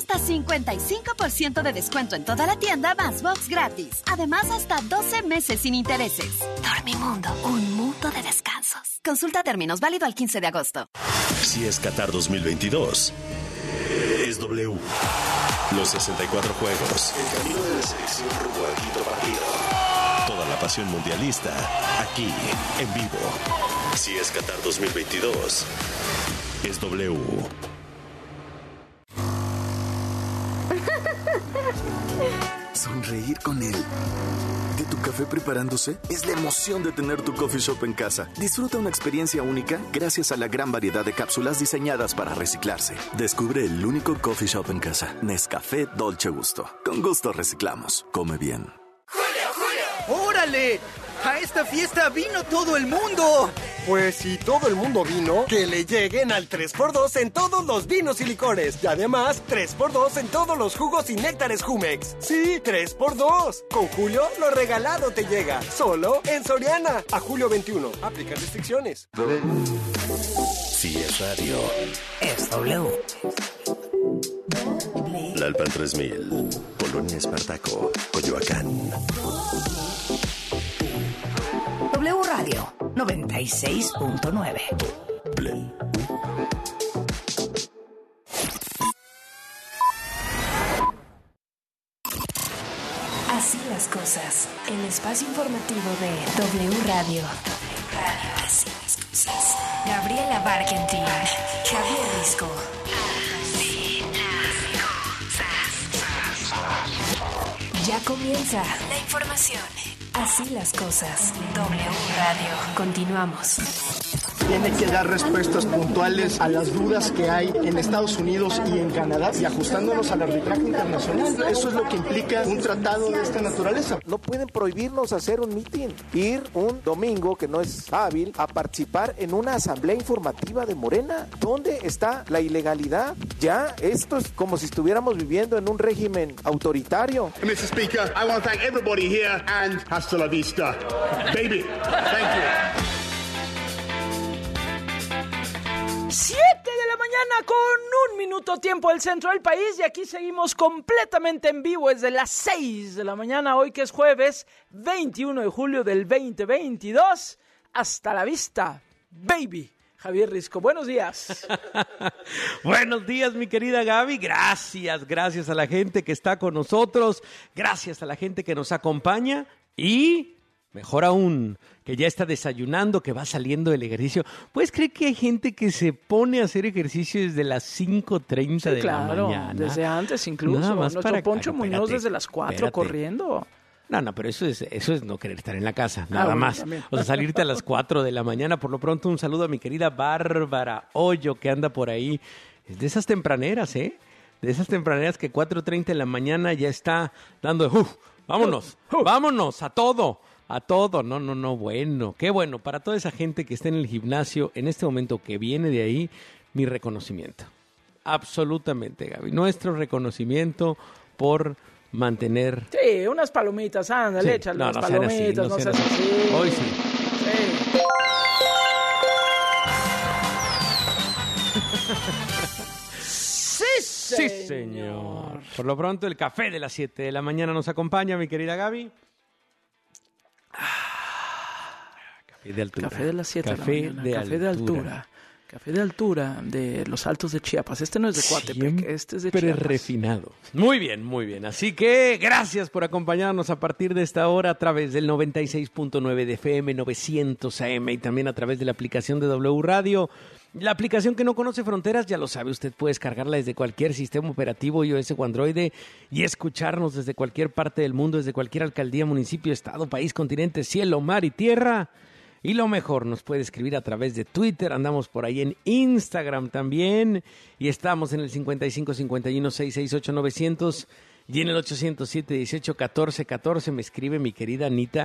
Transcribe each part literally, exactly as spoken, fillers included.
hasta cincuenta y cinco por ciento de descuento en toda la tienda más box gratis. Además, hasta doce meses sin intereses. Dormimundo, un mundo de descansos. Consulta términos, válido al quince de agosto. Si es Qatar dos mil veintidós, es W. Los sesenta y cuatro juegos, el camino de la selección rumbo al quinto partido. Toda la pasión mundialista, aquí, en vivo. Si es Qatar dos mil veintidós, es W. Sonreír con él. De tu café preparándose es la emoción de tener tu coffee shop en casa. Disfruta una experiencia única gracias a la gran variedad de cápsulas diseñadas para reciclarse. Descubre el único coffee shop en casa. Nescafé Dolce Gusto. Con gusto reciclamos. Come bien. ¡Julio, Julio! ¡Órale! ¡A esta fiesta vino todo el mundo! Pues si todo el mundo vino, que le lleguen al tres por dos en todos los vinos y licores. Y además, tres por dos en todos los jugos y néctares Jumex. Sí, tres por dos. Con Julio, lo regalado te llega. Solo en Soriana. A julio veintiuno. Aplica restricciones. Si es radio, es W. Lalpan tres mil, Polonia Espartaco, Coyoacán. W Radio noventa y seis punto nueve. Play. Así las cosas. El espacio informativo de W Radio. W Radio. Así las cosas. Gabriela Barkentin. Javier Risco. Así las cosas. Ya comienza la información. Así las cosas. W Radio. Continuamos. Tiene que dar respuestas puntuales a las dudas que hay en Estados Unidos y en Canadá y ajustándonos al arbitraje internacional. Eso es lo que implica un tratado de esta naturaleza. No pueden prohibirnos hacer un mitin, ir un domingo que no es hábil a participar en una asamblea informativa de Morena. ¿Dónde está la ilegalidad? Ya, esto es como si estuviéramos viviendo en un régimen autoritario. mister Speaker, I want to thank everybody here and hasta la vista. Baby, thank you. Siete de la mañana con un minuto tiempo del centro del país y aquí seguimos completamente en vivo desde las seis de la mañana, hoy que es jueves veintiuno de julio del veinte veintidós. Hasta la vista, baby. Javier Risco, buenos días. Buenos días, mi querida Gaby. Gracias, gracias a la gente que está con nosotros, gracias a la gente que nos acompaña y, mejor aún, que ya está desayunando, que va saliendo del ejercicio. ¿Puedes creer que hay gente que se pone a hacer ejercicio desde las cinco treinta sí, de claro, la mañana? Desde antes incluso. Nada más Nuestro para... Poncho Ay, Muñoz desde las cuatro corriendo. No, no, pero eso es eso es no querer estar en la casa, nada ah, bueno, más. También. O sea, salirte a las cuatro de la mañana. Por lo pronto, un saludo a mi querida Bárbara Hoyo, que anda por ahí. Es de esas tempraneras, ¿eh? De esas tempraneras que cuatro treinta de la mañana ya está dando... ¡Uf! ¡Vámonos! Uh, uh. ¡Vámonos! ¡A todo! A todo, no, no, no, bueno, qué bueno, para toda esa gente que está en el gimnasio, en este momento que viene de ahí, mi reconocimiento, absolutamente, Gaby, nuestro reconocimiento por mantener... Sí, unas palomitas, ándale, sí, échale no, unas no palomitas, así, no seas así. así. Hoy sí. Sí. Sí, señor. Sí, señor. Por lo pronto, el café de las siete de la mañana nos acompaña, mi querida Gaby. Café de altura. Café de las siete café de la mañana. De café altura. de altura. Café de altura de los Altos de Chiapas. Este no es de Coatepec, Siempre este es de Chiapas. refinado. Muy bien, muy bien. Así que gracias por acompañarnos a partir de esta hora a través del noventa y seis punto nueve de F M, novecientos A M y también a través de la aplicación de W Radio. La aplicación que no conoce fronteras, ya lo sabe, usted puede descargarla desde cualquier sistema operativo iOS o Android y escucharnos desde cualquier parte del mundo, desde cualquier alcaldía, municipio, estado, país, continente, cielo, mar y tierra. Y lo mejor, nos puede escribir a través de Twitter, andamos por ahí en Instagram también y estamos en el cincuenta y cinco cincuenta y uno sesenta y seis ocho novecientos y en el ochocientos siete dieciocho catorce catorce me escribe mi querida Anita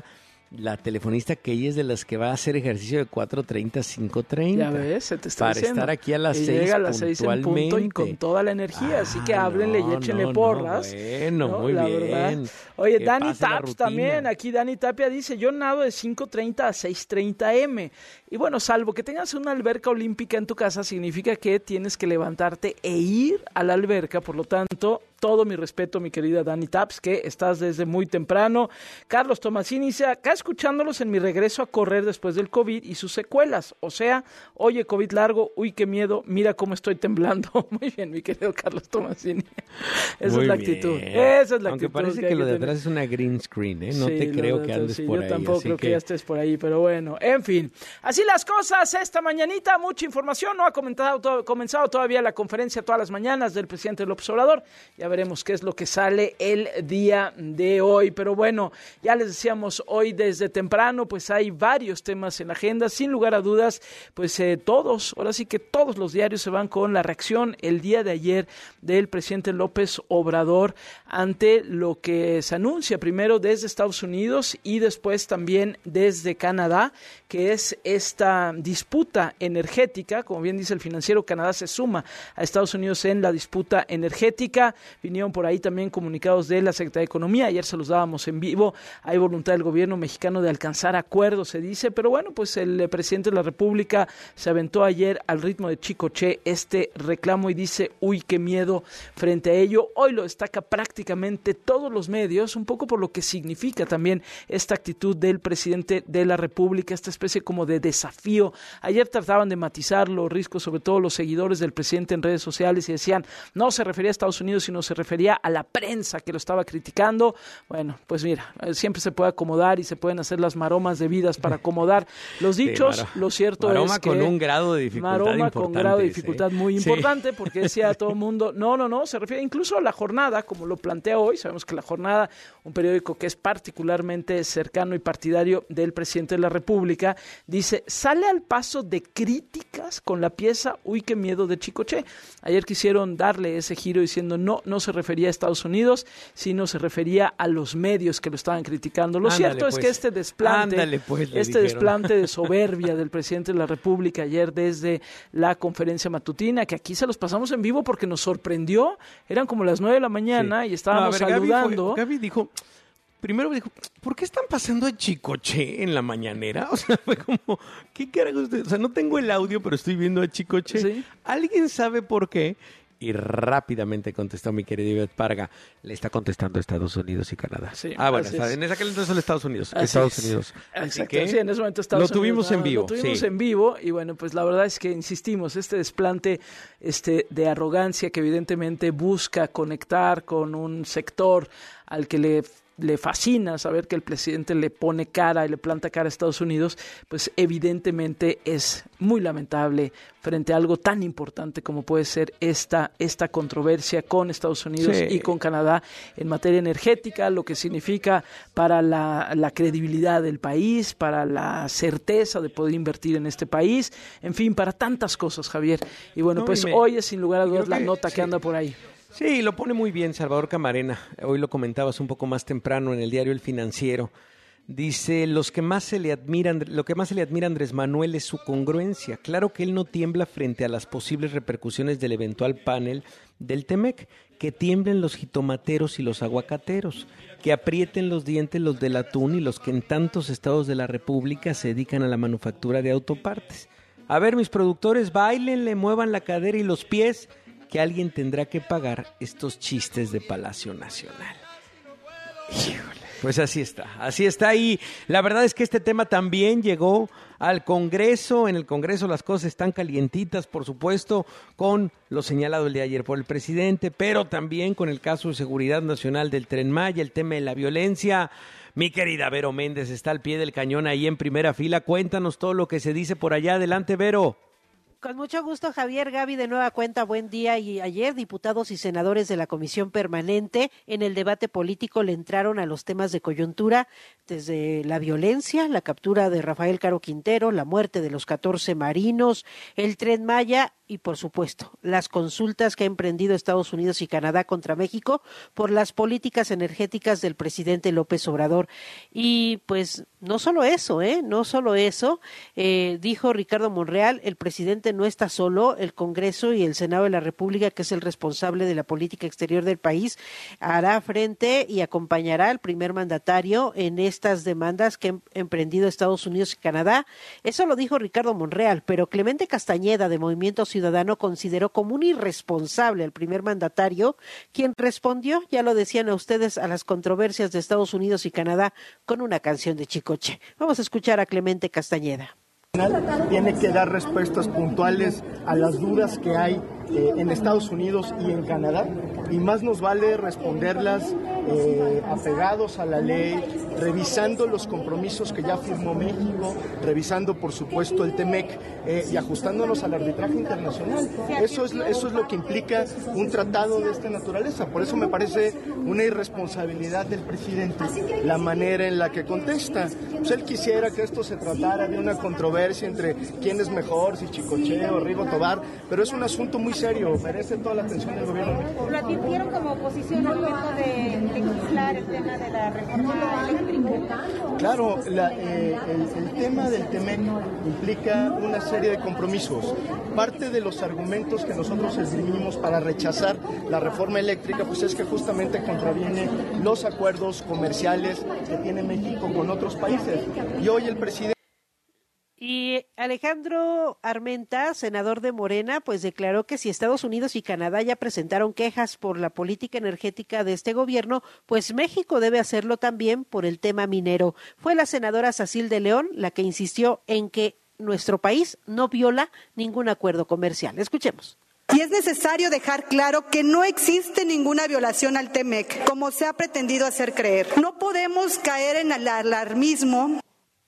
la telefonista que ella es de las que va a hacer ejercicio de cuatro treinta a cinco treinta. Ya ves, se te está para diciendo. estar aquí a las y seis llega a las seis en punto y con toda la energía, ah, así que háblenle no, y échenle no, porras. No, bueno, ¿no? muy la bien. Verdad. Oye, que Dani pase la Taps rutina. también, aquí Dani Tapia dice, yo nado de cinco treinta a seis treinta eme. Y bueno, salvo que tengas una alberca olímpica en tu casa, significa que tienes que levantarte e ir a la alberca, por lo tanto, todo mi respeto, mi querida Dani Taps, que estás desde muy temprano. Carlos Tomasini dice, acá escuchándolos en mi regreso a correr después del COVID y sus secuelas. O sea, oye, COVID largo, uy, qué miedo, mira cómo estoy temblando. Muy bien, mi querido Carlos Tomasini. Esa muy es la bien. actitud. Esa es la Aunque actitud. parece que, que lo de atrás es una green screen, ¿eh? No sí, te creo que otro, andes sí, por yo ahí. Yo tampoco creo que... que ya estés por ahí, pero bueno, en fin. Así las cosas esta mañanita, mucha información. No ha comentado todo, comenzado todavía la conferencia todas las mañanas del presidente López Obrador. Ya veremos qué es lo que sale el día de hoy, pero bueno, ya les decíamos hoy desde temprano, pues hay varios temas en la agenda, sin lugar a dudas, pues eh, todos, ahora sí que todos los diarios se van con la reacción el día de ayer del presidente López Obrador ante lo que se anuncia primero desde Estados Unidos y después también desde Canadá, que es esta disputa energética. Como bien dice el Financiero, Canadá se suma a Estados Unidos en la disputa energética. Vinieron por ahí también comunicados de la Secretaría de Economía, ayer se los dábamos en vivo. Hay voluntad del gobierno mexicano de alcanzar acuerdos, se dice, pero bueno, pues el presidente de la República se aventó ayer al ritmo de Chicoche este reclamo y dice, uy, qué miedo frente a ello. Hoy lo destaca prácticamente todos los medios, un poco por lo que significa también esta actitud del presidente de la República, esta especie como de desafío. Ayer trataban de matizarlo, Risco, sobre todo los seguidores del presidente en redes sociales, y decían, no se refería a Estados Unidos, sino se refería a la prensa que lo estaba criticando. Bueno, pues mira, siempre se puede acomodar y se pueden hacer las maromas debidas para acomodar los dichos. Sí, Maro, lo cierto maroma es que... con un grado de dificultad Maroma con grado de dificultad ¿eh? muy importante, sí. Porque decía todo el mundo, no, no, no, se refiere incluso a La Jornada, como lo plantea hoy. Sabemos que La Jornada, un periódico que es particularmente cercano y partidario del presidente de la República, dice, sale al paso de críticas con la pieza Uy, qué miedo de Chicoche. Ayer quisieron darle ese giro diciendo, no, no se refería a Estados Unidos, sino se refería a los medios que lo estaban criticando. Lo Ándale, cierto pues. es que este desplante, Ándale, pues, este dijeron. desplante de soberbia del presidente de la República ayer desde la conferencia matutina, que aquí se los pasamos en vivo porque nos sorprendió, eran como las nueve de la mañana sí. y estábamos no, ver, saludando. Gaby, fue, Gaby dijo... Primero me dijo, ¿por qué están pasando a Chicoche en la mañanera? O sea, fue como, ¿qué carajos? O sea, no tengo el audio, pero estoy viendo a Chicoche. ¿Sí? ¿Alguien sabe por qué? Y rápidamente contestó mi querido Ivette Parga. Le está contestando Estados Unidos y Canadá. Sí, ah, bueno, está, en aquel entonces solo Estados Unidos. Así Estados es. Unidos. Así que sí, en ese momento Estados lo tuvimos Unidos, en vivo. Lo tuvimos sí. en vivo y bueno, pues la verdad es que insistimos, este desplante este, de arrogancia que evidentemente busca conectar con un sector al que le... le fascina saber que el presidente le pone cara y le planta cara a Estados Unidos, pues evidentemente es muy lamentable frente a algo tan importante como puede ser esta, esta controversia con Estados Unidos sí. y con Canadá en materia energética, lo que significa para la, la credibilidad del país, para la certeza de poder invertir en este país, en fin, para tantas cosas, Javier. Y bueno, no, pues y me, hoy es sin lugar a dudas la que, nota sí. que anda por ahí. Sí, lo pone muy bien Salvador Camarena. Hoy lo comentabas un poco más temprano en el diario El Financiero. Dice, los que más se le admiran, lo que más se le admira a Andrés Manuel es su congruencia. Claro que él no tiembla frente a las posibles repercusiones del eventual panel del Temec. Que tiemblen los jitomateros y los aguacateros. Que aprieten los dientes los del atún y los que en tantos estados de la República se dedican a la manufactura de autopartes. A ver, mis productores, bailenle, muevan la cadera y los pies, que alguien tendrá que pagar estos chistes de Palacio Nacional. Híjole, pues así está, así está. Y la verdad es que este tema también llegó al Congreso. En el Congreso las cosas están calientitas, por supuesto, con lo señalado el día de ayer por el presidente, pero también con el caso de seguridad nacional del Tren Maya, el tema de la violencia. Mi querida Vero Méndez está al pie del cañón ahí en primera fila. Cuéntanos todo lo que se dice por allá. Adelante, Vero. Con mucho gusto, Javier. Gaby, de nueva cuenta, buen día. Y ayer, diputados y senadores de la Comisión Permanente en el debate político le entraron a los temas de coyuntura, desde la violencia, la captura de Rafael Caro Quintero, la muerte de los catorce marinos, el Tren Maya y, por supuesto, las consultas que ha emprendido Estados Unidos y Canadá contra México por las políticas energéticas del presidente López Obrador. Y, pues, No solo eso, ¿eh? No solo eso, eh, dijo Ricardo Monreal, el presidente no está solo, el Congreso y el Senado de la República, que es el responsable de la política exterior del país, hará frente y acompañará al primer mandatario en estas demandas que han emprendido Estados Unidos y Canadá. Eso lo dijo Ricardo Monreal, pero Clemente Castañeda, de Movimiento Ciudadano, consideró como un irresponsable al primer mandatario, quien respondió, ya lo decían a ustedes, a las controversias de Estados Unidos y Canadá con una canción de Chico. Vamos a escuchar a Clemente Castañeda. Tiene que dar respuestas puntuales a las dudas que hay eh, en Estados Unidos y en Canadá, y más nos vale responderlas eh, apegados a la ley, revisando los compromisos que ya firmó México, revisando por supuesto el TEMEC eh, y ajustándonos al arbitraje internacional. Eso es, eso es lo que implica un tratado de esta naturaleza. Por eso me parece una irresponsabilidad del presidente la manera en la que contesta. Pues él quisiera que esto se tratara de una controversia entre quién es mejor, si Chicoche o Rigo Tobar, pero es un asunto muy serio, merece toda la atención del gobierno. ¿Lo advirtieron como oposición al momento de legislar el tema de la reforma eléctrica? Claro, la, eh, el, el tema del TEMEC implica una serie de compromisos. Parte de los argumentos que nosotros esgrimimos para rechazar la reforma eléctrica, pues es que justamente contraviene los acuerdos comerciales que tiene México con otros países. Y hoy el presidente... Y Alejandro Armenta, senador de Morena, pues declaró que si Estados Unidos y Canadá ya presentaron quejas por la política energética de este gobierno, pues México debe hacerlo también por el tema minero. Fue la senadora Sacil de León la que insistió en que nuestro país no viola ningún acuerdo comercial. Escuchemos. Y es necesario dejar claro que no existe ninguna violación al TEMEC, como se ha pretendido hacer creer. No podemos caer en el alarmismo.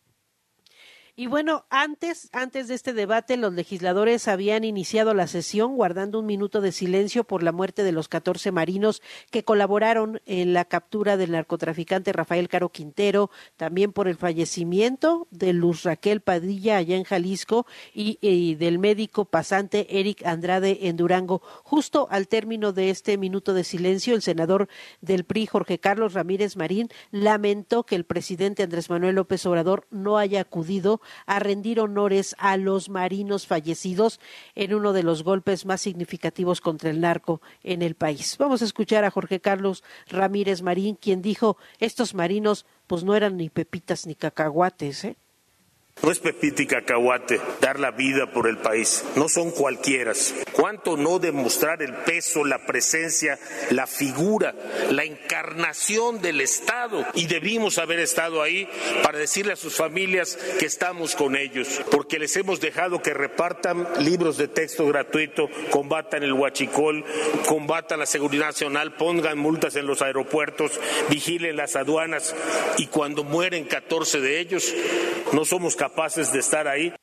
Y bueno, antes, antes de este debate, los legisladores habían iniciado la sesión guardando un minuto de silencio por la muerte de los catorce marinos que colaboraron en la captura del narcotraficante Rafael Caro Quintero, también por el fallecimiento de Luz Raquel Padilla allá en Jalisco y, y del médico pasante Eric Andrade en Durango. Justo al término de este minuto de silencio, el senador del P R I, Jorge Carlos Ramírez Marín, lamentó que el presidente Andrés Manuel López Obrador no haya acudido a rendir honores a los marinos fallecidos en uno de los golpes más significativos contra el narco en el país. Vamos a escuchar a Jorge Carlos Ramírez Marín, quien dijo, estos marinos pues no eran ni pepitas ni cacahuates, ¿eh? No es pepita y cacahuate dar la vida por el país, no son cualquieras. ¿Cuánto no demostrar el peso, la presencia, la figura, la encarnación del Estado? Y debimos haber estado ahí para decirle a sus familias que estamos con ellos, porque les hemos dejado que repartan libros de texto gratuito, combatan el huachicol, combatan la seguridad nacional, pongan multas en los aeropuertos, vigilen las aduanas, y cuando mueren catorce de ellos, no somos capaces de estar ahí.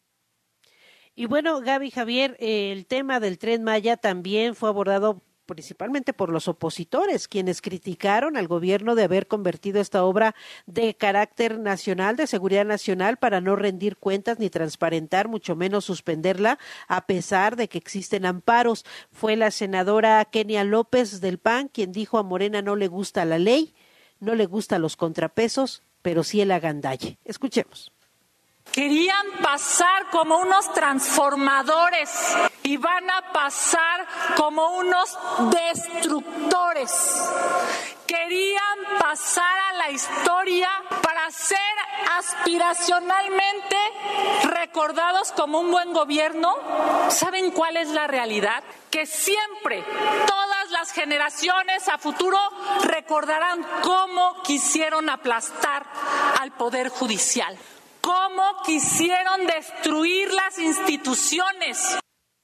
Y bueno, Gaby, Javier, el tema del Tren Maya también fue abordado principalmente por los opositores, quienes criticaron al gobierno de haber convertido esta obra de carácter nacional, de seguridad nacional, para no rendir cuentas ni transparentar, mucho menos suspenderla, a pesar de que existen amparos. Fue la senadora Kenia López del P A N quien dijo a Morena no le gusta la ley, no le gustan los contrapesos, pero sí el agandalle. Escuchemos. Querían pasar como unos transformadores y van a pasar como unos destructores. Querían pasar a la historia para ser aspiracionalmente recordados como un buen gobierno. ¿Saben cuál es la realidad? Que siempre, todas las generaciones a futuro recordarán cómo quisieron aplastar al Poder Judicial. ¿Cómo quisieron destruir las instituciones?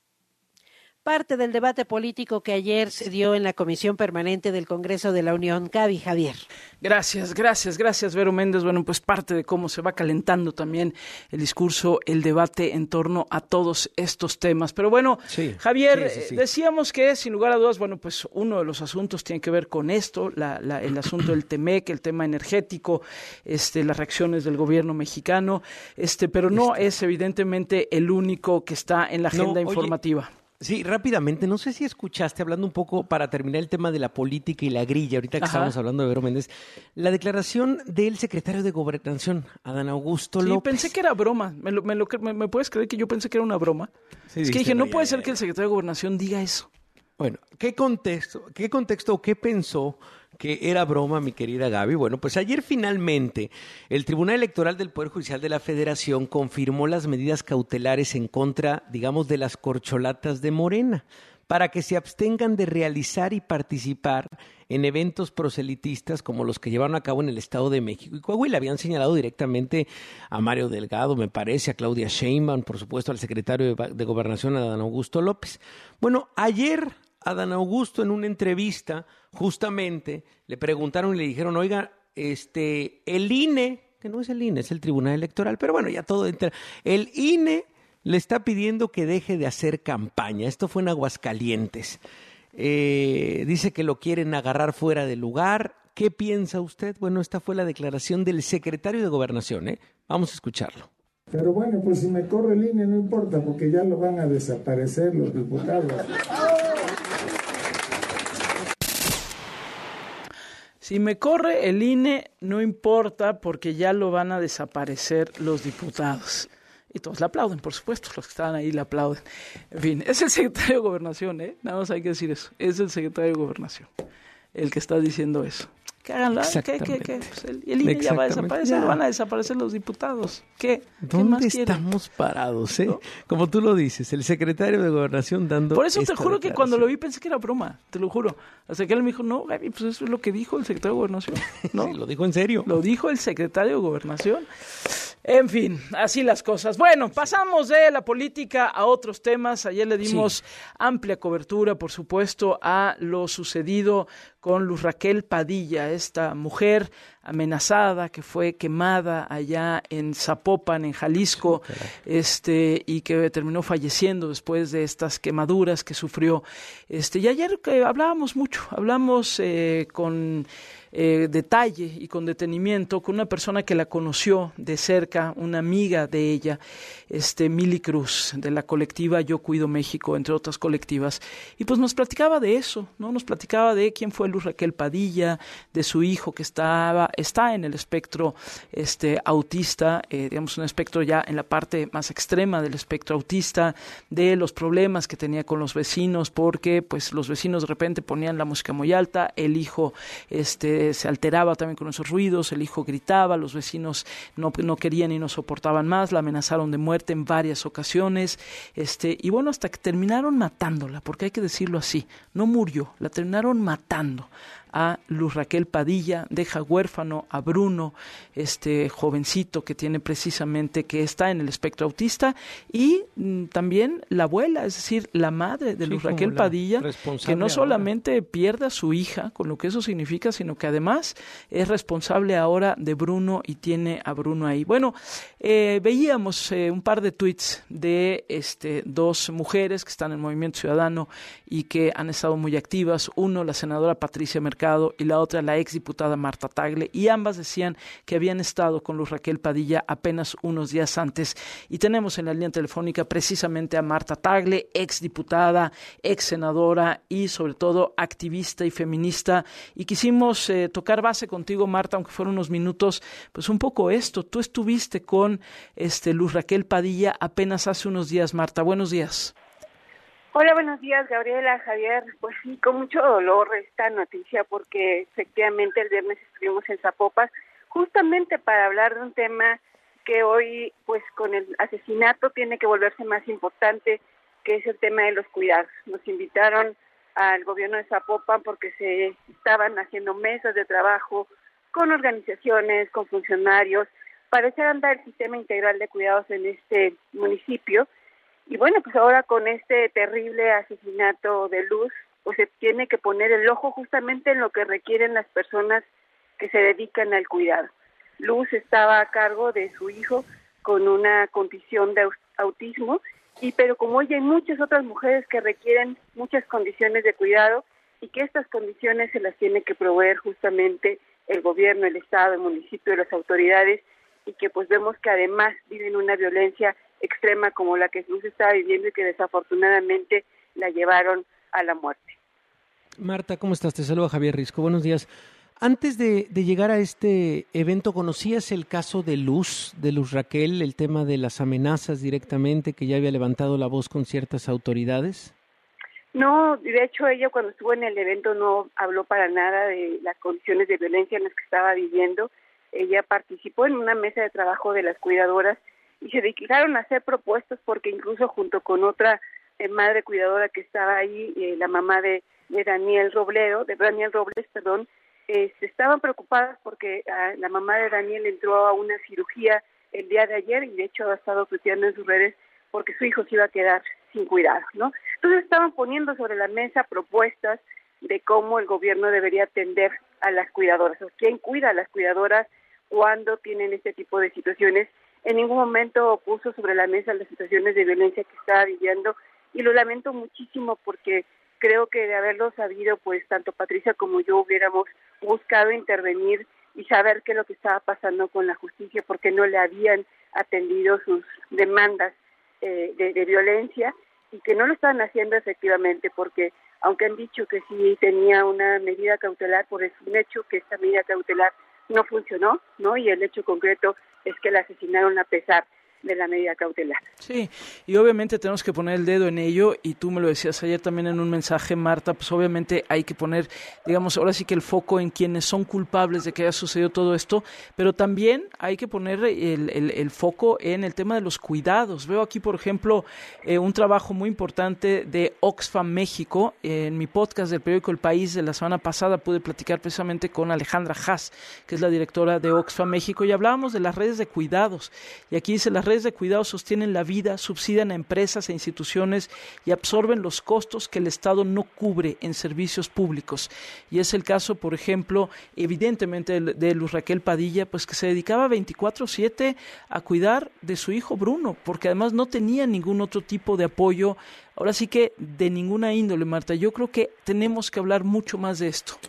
Parte del debate político que ayer se dio en la Comisión Permanente del Congreso de la Unión. Gaby, Javier. Gracias, gracias, gracias, Vero Méndez. Bueno, pues parte de cómo se va calentando también el discurso, el debate en torno a todos estos temas. Pero bueno, sí, Javier, sí, sí, sí. decíamos que sin lugar a dudas, bueno, pues uno de los asuntos tiene que ver con esto, la, la, el asunto del TEMEC, el tema energético, este, las reacciones del gobierno mexicano, este, pero no este. es evidentemente el único que está en la agenda no, informativa. Oye, Sí, rápidamente, no sé si escuchaste, hablando un poco para terminar el tema de la política y la grilla, ahorita que Ajá. estábamos hablando de Vero Méndez, la declaración del secretario de Gobernación, Adán Augusto sí, López. Sí, pensé que era broma. ¿Me, lo, me, lo, me, ¿Me puedes creer que yo pensé que era una broma? Sí, es que dije, no ya, puede ya, ser ya. que el secretario de Gobernación diga eso. Bueno, ¿qué contexto, qué contexto o qué pensó que era broma, mi querida Gaby? Bueno, pues ayer finalmente el Tribunal Electoral del Poder Judicial de la Federación confirmó las medidas cautelares en contra, digamos, de las corcholatas de Morena, para que se abstengan de realizar y participar en eventos proselitistas como los que llevaron a cabo en el Estado de México y Coahuila. Habían señalado directamente a Mario Delgado, me parece, a Claudia Sheinbaum, por supuesto al secretario de, de Gobernación, Adán Augusto López. Bueno, ayer Adán Augusto en una entrevista justamente le preguntaron y le dijeron, oiga, este, el I N E, que no es el I N E, es el Tribunal Electoral, pero bueno, ya todo entra, el I N E le está pidiendo que deje de hacer campaña. Esto fue en Aguascalientes. Eh, dice que lo quieren agarrar fuera de lugar. ¿Qué piensa usted? Bueno, esta fue la declaración del secretario de Gobernación, ¿eh? Vamos a escucharlo. Pero bueno, pues si me corre el I N E no importa, porque ya lo van a desaparecer los diputados. Si me corre el I N E no importa, porque ya lo van a desaparecer los diputados. Y todos le aplauden, por supuesto, los que estaban ahí le aplauden. En fin, es el secretario de Gobernación, ¿eh? Nada más hay que decir eso. Es el secretario de Gobernación el que está diciendo eso. Que haganlo, ¿qué, qué, qué? Pues el, el I N E ya va a desaparecer, ya. Van a desaparecer los diputados. ¿Qué? ¿Qué más ¿Dónde estamos parados, eh? ¿No? Como tú lo dices, el secretario de Gobernación dando Por eso te juro que cuando lo vi pensé que era broma, te lo juro. Hasta que él me dijo, no, Gaby, pues eso es lo que dijo el secretario de Gobernación. ¿No? Sí, lo dijo en serio. Lo dijo el secretario de Gobernación. En fin, así las cosas. Bueno, pasamos de la política a otros temas. Ayer le dimos sí. amplia cobertura, por supuesto, a lo sucedido con Luz Raquel Padilla, esta mujer amenazada que fue quemada allá en Zapopan, en Jalisco, sí, este y que terminó falleciendo después de estas quemaduras que sufrió. Este y ayer que hablábamos mucho, hablamos eh, con Eh, detalle y con detenimiento con una persona que la conoció de cerca, una amiga de ella, este Mili Cruz, de la colectiva Yo Cuido México, entre otras colectivas, y pues nos platicaba de eso, ¿no? Nos platicaba de quién fue Luz Raquel Padilla, de su hijo que estaba, está en el espectro este autista, eh, digamos un espectro ya en la parte más extrema del espectro autista, de los problemas que tenía con los vecinos, porque pues los vecinos de repente ponían la música muy alta, el hijo este se alteraba también con esos ruidos, el hijo gritaba, los vecinos no, no querían y no soportaban más, la amenazaron de muerte en varias ocasiones, este y bueno, hasta que terminaron matándola, porque hay que decirlo así, no murió, la terminaron matando a Luz Raquel Padilla, deja huérfano a Bruno, este jovencito que tiene precisamente, que está en el espectro autista, y mm, también la abuela, es decir, la madre de sí, Luz Raquel Padilla, que no solamente ahora pierde a su hija, con lo que eso significa, sino que además es responsable ahora de Bruno y tiene a Bruno ahí. Bueno, eh, veíamos eh, un par de tweets de este dos mujeres que están en Movimiento Ciudadano y que han estado muy activas, uno la senadora Patricia Mercado y la otra la exdiputada Marta Tagle, y ambas decían que habían estado con Luz Raquel Padilla apenas unos días antes. Y tenemos en la línea telefónica precisamente a Marta Tagle, exdiputada, ex senadora y sobre todo activista y feminista, y quisimos eh, tocar base contigo, Marta, aunque fueron unos minutos, pues un poco esto. Tú estuviste con este Luz Raquel Padilla apenas hace unos días, Marta. Buenos días. Hola, buenos días, Gabriela, Javier. Pues sí, con mucho dolor esta noticia, porque efectivamente el viernes estuvimos en Zapopan justamente para hablar de un tema que hoy, pues con el asesinato, tiene que volverse más importante, que es el tema de los cuidados. Nos invitaron al gobierno de Zapopan porque se estaban haciendo mesas de trabajo con organizaciones, con funcionarios, para echar a andar el sistema integral de cuidados en este municipio. Y bueno, pues ahora con este terrible asesinato de Luz, pues se tiene que poner el ojo justamente en lo que requieren las personas que se dedican al cuidado. Luz estaba a cargo de su hijo con una condición de autismo, y pero como ella hay muchas otras mujeres que requieren muchas condiciones de cuidado, y que estas condiciones se las tiene que proveer justamente el gobierno, el Estado, el municipio, las autoridades, y que pues vemos que además viven una violencia extrema como la que Luz estaba viviendo y que desafortunadamente la llevaron a la muerte. Marta, ¿cómo estás? Te saluda Javier Risco. Buenos días. Antes de, de llegar a este evento, ¿conocías el caso de Luz, de Luz Raquel, el tema de las amenazas directamente, que ya había levantado la voz con ciertas autoridades? No, de hecho ella cuando estuvo en el evento no habló para nada de las condiciones de violencia en las que estaba viviendo. Ella participó en una mesa de trabajo de las cuidadoras y se dedicaron a hacer propuestas porque incluso junto con otra eh, madre cuidadora que estaba ahí, eh, la mamá de, de Daniel Robledo, de Daniel Robles, perdón, eh, estaban preocupadas porque eh, la mamá de Daniel entró a una cirugía el día de ayer y de hecho ha estado tuiteando en sus redes porque su hijo se iba a quedar sin cuidado, ¿no? Entonces estaban poniendo sobre la mesa propuestas de cómo el gobierno debería atender a las cuidadoras, o quién cuida a las cuidadoras cuando tienen este tipo de situaciones. En ningún momento puso sobre la mesa las situaciones de violencia que estaba viviendo y lo lamento muchísimo porque creo que de haberlo sabido, pues tanto Patricia como yo hubiéramos buscado intervenir y saber qué es lo que estaba pasando con la justicia porque no le habían atendido sus demandas eh, de, de violencia y que no lo estaban haciendo efectivamente porque aunque han dicho que sí tenía una medida cautelar, por es un hecho que esta medida cautelar no funcionó, ¿no? Y el hecho concreto es que la asesinaron a pesar de la medida cautelar. Sí, y obviamente tenemos que poner el dedo en ello, y tú me lo decías ayer también en un mensaje, Marta, pues obviamente hay que poner, digamos, ahora sí que el foco en quienes son culpables de que haya sucedido todo esto, pero también hay que poner el, el, el foco en el tema de los cuidados. Veo aquí, por ejemplo, eh, un trabajo muy importante de Oxfam México. En mi podcast del periódico El País de la semana pasada pude platicar precisamente con Alejandra Haas, que es la directora de Oxfam México, y hablábamos de las redes de cuidados, y aquí dice: las redes de cuidados sostienen la vida, subsidian a empresas e instituciones y absorben los costos que el Estado no cubre en servicios públicos. Y es el caso, por ejemplo, evidentemente de, de Luz Raquel Padilla, pues que se dedicaba veinticuatro siete a cuidar de su hijo Bruno, porque además no tenía ningún otro tipo de apoyo, ahora sí que de ninguna índole, Marta. Yo creo que tenemos que hablar mucho más de esto.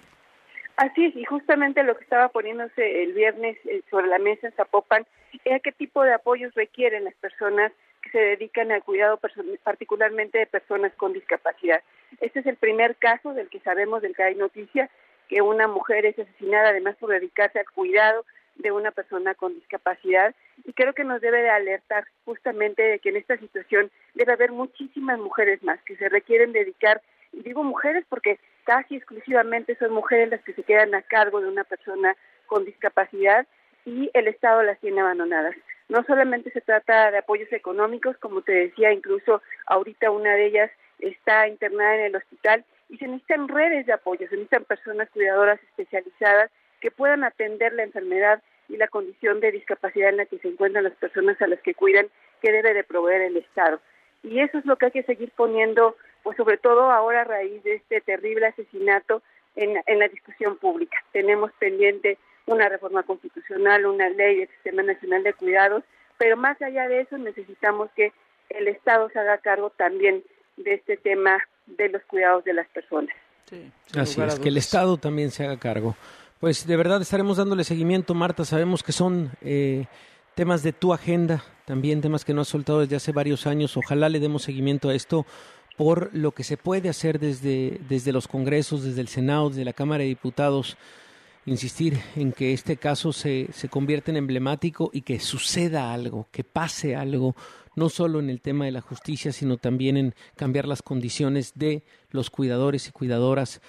Así es, y justamente lo que estaba poniéndose el viernes eh, sobre la mesa en Zapopan era qué tipo de apoyos requieren las personas que se dedican al cuidado person- particularmente de personas con discapacidad. Este es el primer caso del que sabemos, del que hay noticia, que una mujer es asesinada además por dedicarse al cuidado de una persona con discapacidad, y creo que nos debe de alertar justamente de que en esta situación debe haber muchísimas mujeres más que se requieren dedicar, y digo mujeres porque casi exclusivamente son mujeres las que se quedan a cargo de una persona con discapacidad y el Estado las tiene abandonadas. No solamente se trata de apoyos económicos, como te decía, incluso ahorita una de ellas está internada en el hospital y se necesitan redes de apoyo, se necesitan personas cuidadoras especializadas que puedan atender la enfermedad y la condición de discapacidad en la que se encuentran las personas a las que cuidan, que debe de proveer el Estado. Y eso es lo que hay que seguir poniendo, pues sobre todo ahora a raíz de este terrible asesinato en, en la discusión pública. Tenemos pendiente una reforma constitucional, una ley del Sistema Nacional de Cuidados, pero más allá de eso necesitamos que el Estado se haga cargo también de este tema de los cuidados de las personas. Sí, así es, que el Estado también se haga cargo. Pues de verdad estaremos dándole seguimiento, Marta. Sabemos que son eh, temas de tu agenda, también temas que no has soltado desde hace varios años. Ojalá le demos seguimiento a esto por lo que se puede hacer desde, desde los congresos, desde el Senado, desde la Cámara de Diputados. Insistir en que este caso se, se convierta en emblemático y que suceda algo, que pase algo, no solo en el tema de la justicia, sino también en cambiar las condiciones de los cuidadores y cuidadoras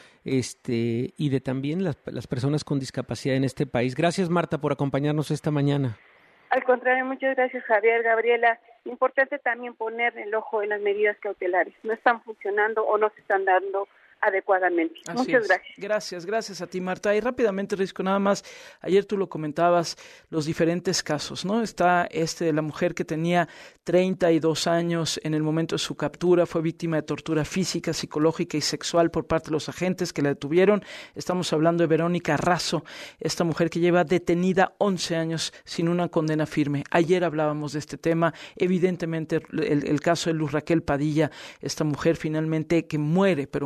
este, y de también las, las personas con discapacidad en este país. Gracias, Marta, por acompañarnos esta mañana. Al contrario, muchas gracias, Javier, Gabriela. Importante también poner el ojo en las medidas cautelares. No están funcionando o no se están dando adecuadamente. Así Muchas es. gracias. Gracias, gracias a ti, Marta. Y rápidamente, Risco, nada más, ayer tú lo comentabas, los diferentes casos, ¿no? Está este de la mujer que tenía treinta y dos años en el momento de su captura, fue víctima de tortura física, psicológica y sexual por parte de los agentes que la detuvieron. Estamos hablando de Verónica Razo, esta mujer que lleva detenida once años sin una condena firme. Ayer hablábamos de este tema, evidentemente el, el caso de Luz Raquel Padilla, esta mujer finalmente que muere, pero muere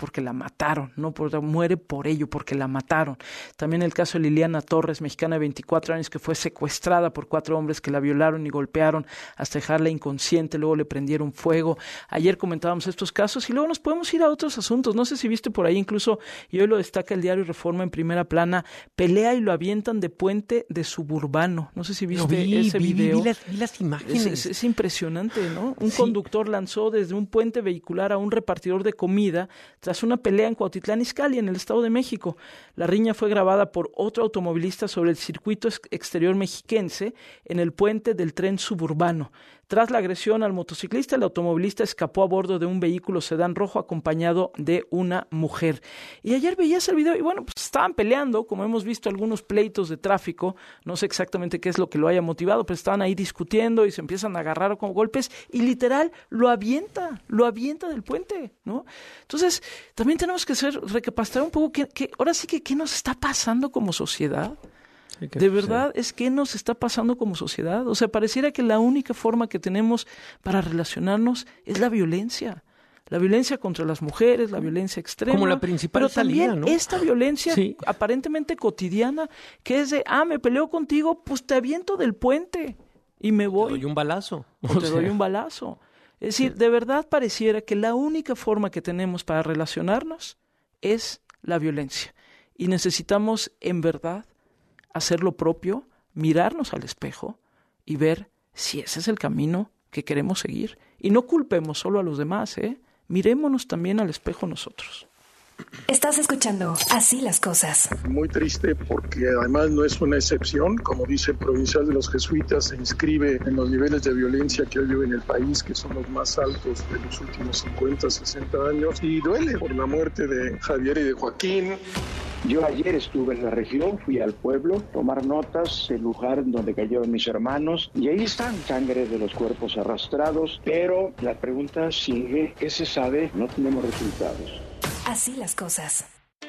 porque la mataron, no por, muere por ello, porque la mataron. También el caso de Liliana Torres, mexicana de veinticuatro años, que fue secuestrada por cuatro hombres que la violaron y golpearon hasta dejarla inconsciente, luego le prendieron fuego. Ayer comentábamos estos casos y luego nos podemos ir a otros asuntos. No sé si viste por ahí incluso, y hoy lo destaca el diario Reforma en primera plana, pelea y lo avientan de puente de Suburbano. No sé si viste vi, ese vi, video. Vi las, vi las imágenes. Es, es, es impresionante, ¿no? Un sí. conductor lanzó desde un puente vehicular a un repartidor de comida tras una pelea en Cuautitlán Izcalli, en el Estado de México. La riña fue grabada por otro automovilista sobre el circuito exterior mexiquense en el puente del tren suburbano. Tras la agresión al motociclista, el automovilista escapó a bordo de un vehículo sedán rojo acompañado de una mujer. Y ayer veías el video y bueno, pues estaban peleando, como hemos visto algunos pleitos de tráfico, no sé exactamente qué es lo que lo haya motivado, pero estaban ahí discutiendo y se empiezan a agarrar con golpes y literal lo avienta, lo avienta del puente, ¿no? Entonces, también tenemos que hacer, recapacitar un poco que, que ahora sí que qué nos está pasando como sociedad. De verdad, es que nos está pasando como sociedad. O sea, pareciera que la única forma que tenemos para relacionarnos es la violencia. La violencia contra las mujeres, la violencia extrema. Como la principal pero salida, también ¿no? esta violencia sí. aparentemente cotidiana, que es de, ah, me peleo contigo, pues te aviento del puente y me voy. Te doy un balazo. O te doy un balazo. Es decir, de verdad pareciera que la única forma que tenemos para relacionarnos es la violencia. Y necesitamos, en verdad, hacer lo propio, mirarnos al espejo y ver si ese es el camino que queremos seguir. Y no culpemos solo a los demás, ¿eh? Mirémonos también al espejo nosotros. Estás escuchando Así las Cosas. Muy triste porque además no es una excepción. Como dice el provincial de los jesuitas, se inscribe en los niveles de violencia que hoy vive en el país, que son los más altos de los últimos cincuenta, sesenta años. Y duele por la muerte de Javier y de Joaquín. Yo ayer estuve en la región, fui al pueblo, tomar notas del lugar donde cayeron mis hermanos y ahí están sangre de los cuerpos arrastrados, pero la pregunta sigue, ¿qué se sabe? No tenemos resultados. Así las cosas.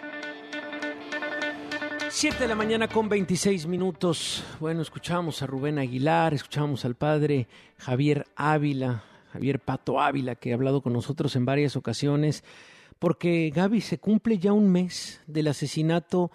Siete de la mañana con veintiséis minutos. Bueno, escuchamos a Rubén Aguilar, escuchamos al padre Javier Ávila, Javier Pato Ávila, que ha hablado con nosotros en varias ocasiones. Porque, Gaby, se cumple ya un mes del asesinato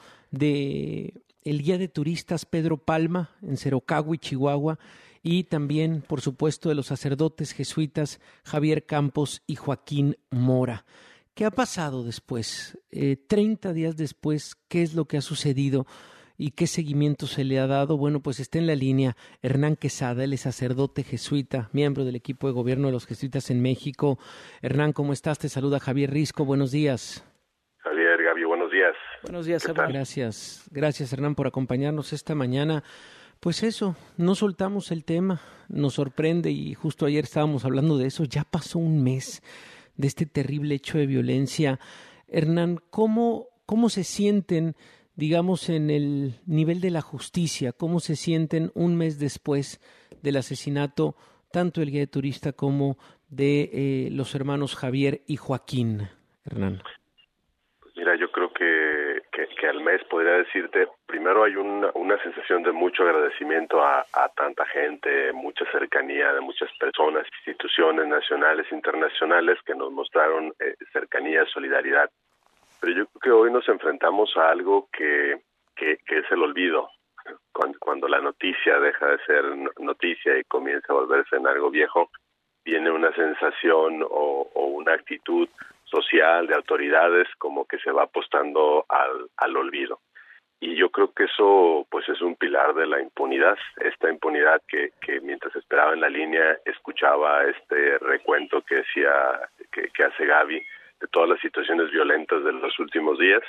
de el guía de turistas Pedro Palma en Cerocagui, Chihuahua, y también, por supuesto, de los sacerdotes jesuitas Javier Campos y Joaquín Mora. ¿Qué ha pasado después? Eh, treinta días después, ¿qué es lo que ha sucedido y qué seguimiento se le ha dado? Bueno, pues está en la línea Hernán Quesada, él es sacerdote jesuita, miembro del equipo de gobierno de los jesuitas en México. Hernán, ¿cómo estás? Te saluda Javier Risco, buenos días. Javier, Gaby, buenos días. Buenos días, Hernán. Gracias, gracias Hernán por acompañarnos esta mañana. Pues eso, no soltamos el tema, nos sorprende y justo ayer estábamos hablando de eso, ya pasó un mes de este terrible hecho de violencia. Hernán, ¿cómo, cómo se sienten, digamos, en el nivel de la justicia? ¿Cómo se sienten un mes después del asesinato tanto del guía de turista como de eh, los hermanos Javier y Joaquín, Hernán? Pues mira, yo creo que, que, que al mes podría decirte, primero hay una, una sensación de mucho agradecimiento a, a tanta gente, mucha cercanía de muchas personas, instituciones nacionales, internacionales que nos mostraron eh, cercanía, solidaridad. Pero yo creo que hoy nos enfrentamos a algo que, que, que es el olvido. Cuando, cuando la noticia deja de ser noticia y comienza a volverse en algo viejo, viene una sensación o, o una actitud social de autoridades como que se va apostando al, al olvido. Y yo creo que eso pues es un pilar de la impunidad, esta impunidad que, que mientras esperaba en la línea escuchaba este recuento que decía que, que hace Gaby de todas las situaciones violentas de los últimos días.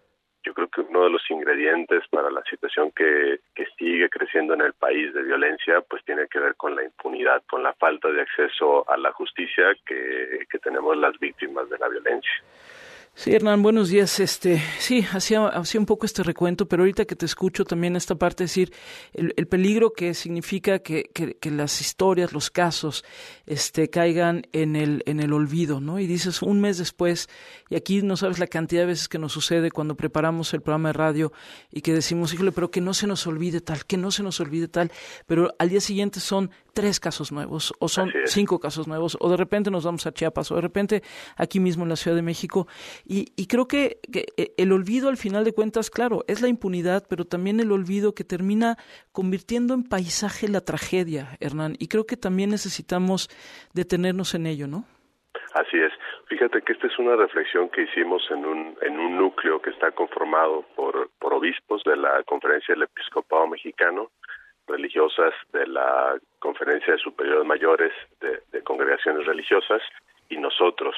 Yo creo que uno de los ingredientes para la situación que, que sigue creciendo en el país de violencia, pues tiene que ver con la impunidad, con la falta de acceso a la justicia que, que tenemos las víctimas de la violencia. Sí, Hernán, buenos días. Este, sí, hacía, hacía un poco este recuento, pero ahorita que te escucho también esta parte, es decir, el, el peligro que significa que, que, que las historias, los casos, este, caigan en el, en el olvido, ¿no? Y dices un mes después, y aquí no sabes la cantidad de veces que nos sucede cuando preparamos el programa de radio y que decimos, híjole, pero que no se nos olvide tal, que no se nos olvide tal, pero al día siguiente son tres casos nuevos, o son cinco casos nuevos, o de repente nos vamos a Chiapas, o de repente aquí mismo en la Ciudad de México. Y, y creo que, que el olvido, al final de cuentas, claro, es la impunidad, pero también el olvido que termina convirtiendo en paisaje la tragedia, Hernán. Y creo que también necesitamos detenernos en ello, ¿no? Así es. Fíjate que esta es una reflexión que hicimos en un en un núcleo que está conformado por, por obispos de la Conferencia del Episcopado Mexicano, religiosas de la Conferencia de Superiores Mayores de, de Congregaciones Religiosas y nosotros.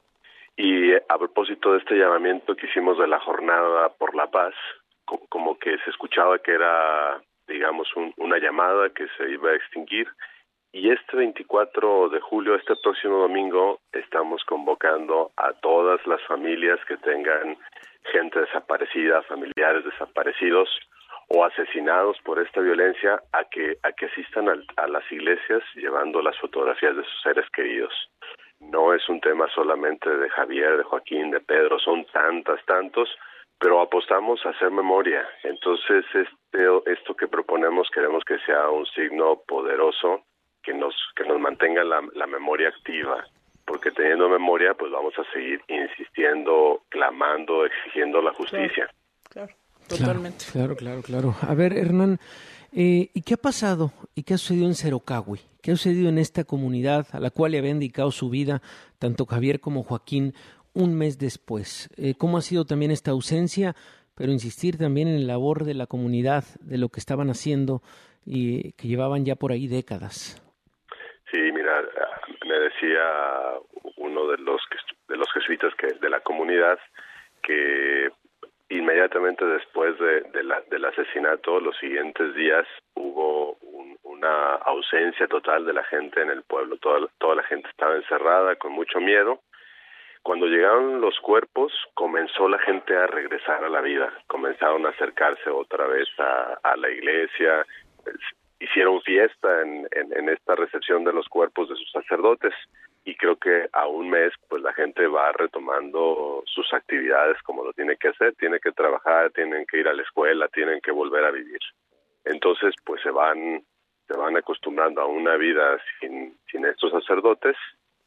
Y a propósito de este llamamiento que hicimos de la Jornada por la Paz, como, como que se escuchaba que era, digamos, un, una llamada que se iba a extinguir. Y este veinticuatro de julio, este próximo domingo, estamos convocando a todas las familias que tengan gente desaparecida, familiares desaparecidos o asesinados por esta violencia, a que a que asistan a, a las iglesias llevando las fotografías de sus seres queridos. No es un tema solamente de Javier, de Joaquín, de Pedro, son tantas, tantos, pero apostamos a hacer memoria. Entonces, este, esto que proponemos queremos que sea un signo poderoso que nos que nos mantenga la, la memoria activa, porque teniendo memoria, pues vamos a seguir insistiendo, clamando, exigiendo la justicia. Claro, claro, totalmente. Claro, claro, claro. A ver, Hernán, eh, ¿y qué ha pasado? ¿Y qué ha sucedido en Cerocahui? ¿Qué ha sucedido en esta comunidad a la cual le habían dedicado su vida tanto Javier como Joaquín un mes después? Eh, ¿Cómo ha sido también esta ausencia? Pero insistir también en la labor de la comunidad, de lo que estaban haciendo y que llevaban ya por ahí décadas. Sí, mira, me decía uno de los de los jesuitas que de la comunidad que inmediatamente después de, de la, del asesinato, los siguientes días hubo un, una ausencia total de la gente en el pueblo. Toda, toda la gente estaba encerrada con mucho miedo. Cuando llegaron los cuerpos, comenzó la gente a regresar a la vida. Comenzaron a acercarse otra vez a, a la iglesia. Hicieron fiesta en, en, en esta recepción de los cuerpos de sus sacerdotes, y creo que a un mes pues la gente va retomando sus actividades como lo tiene que hacer, tiene que trabajar, tienen que ir a la escuela, tienen que volver a vivir. Entonces pues se van se van acostumbrando a una vida sin, sin estos sacerdotes.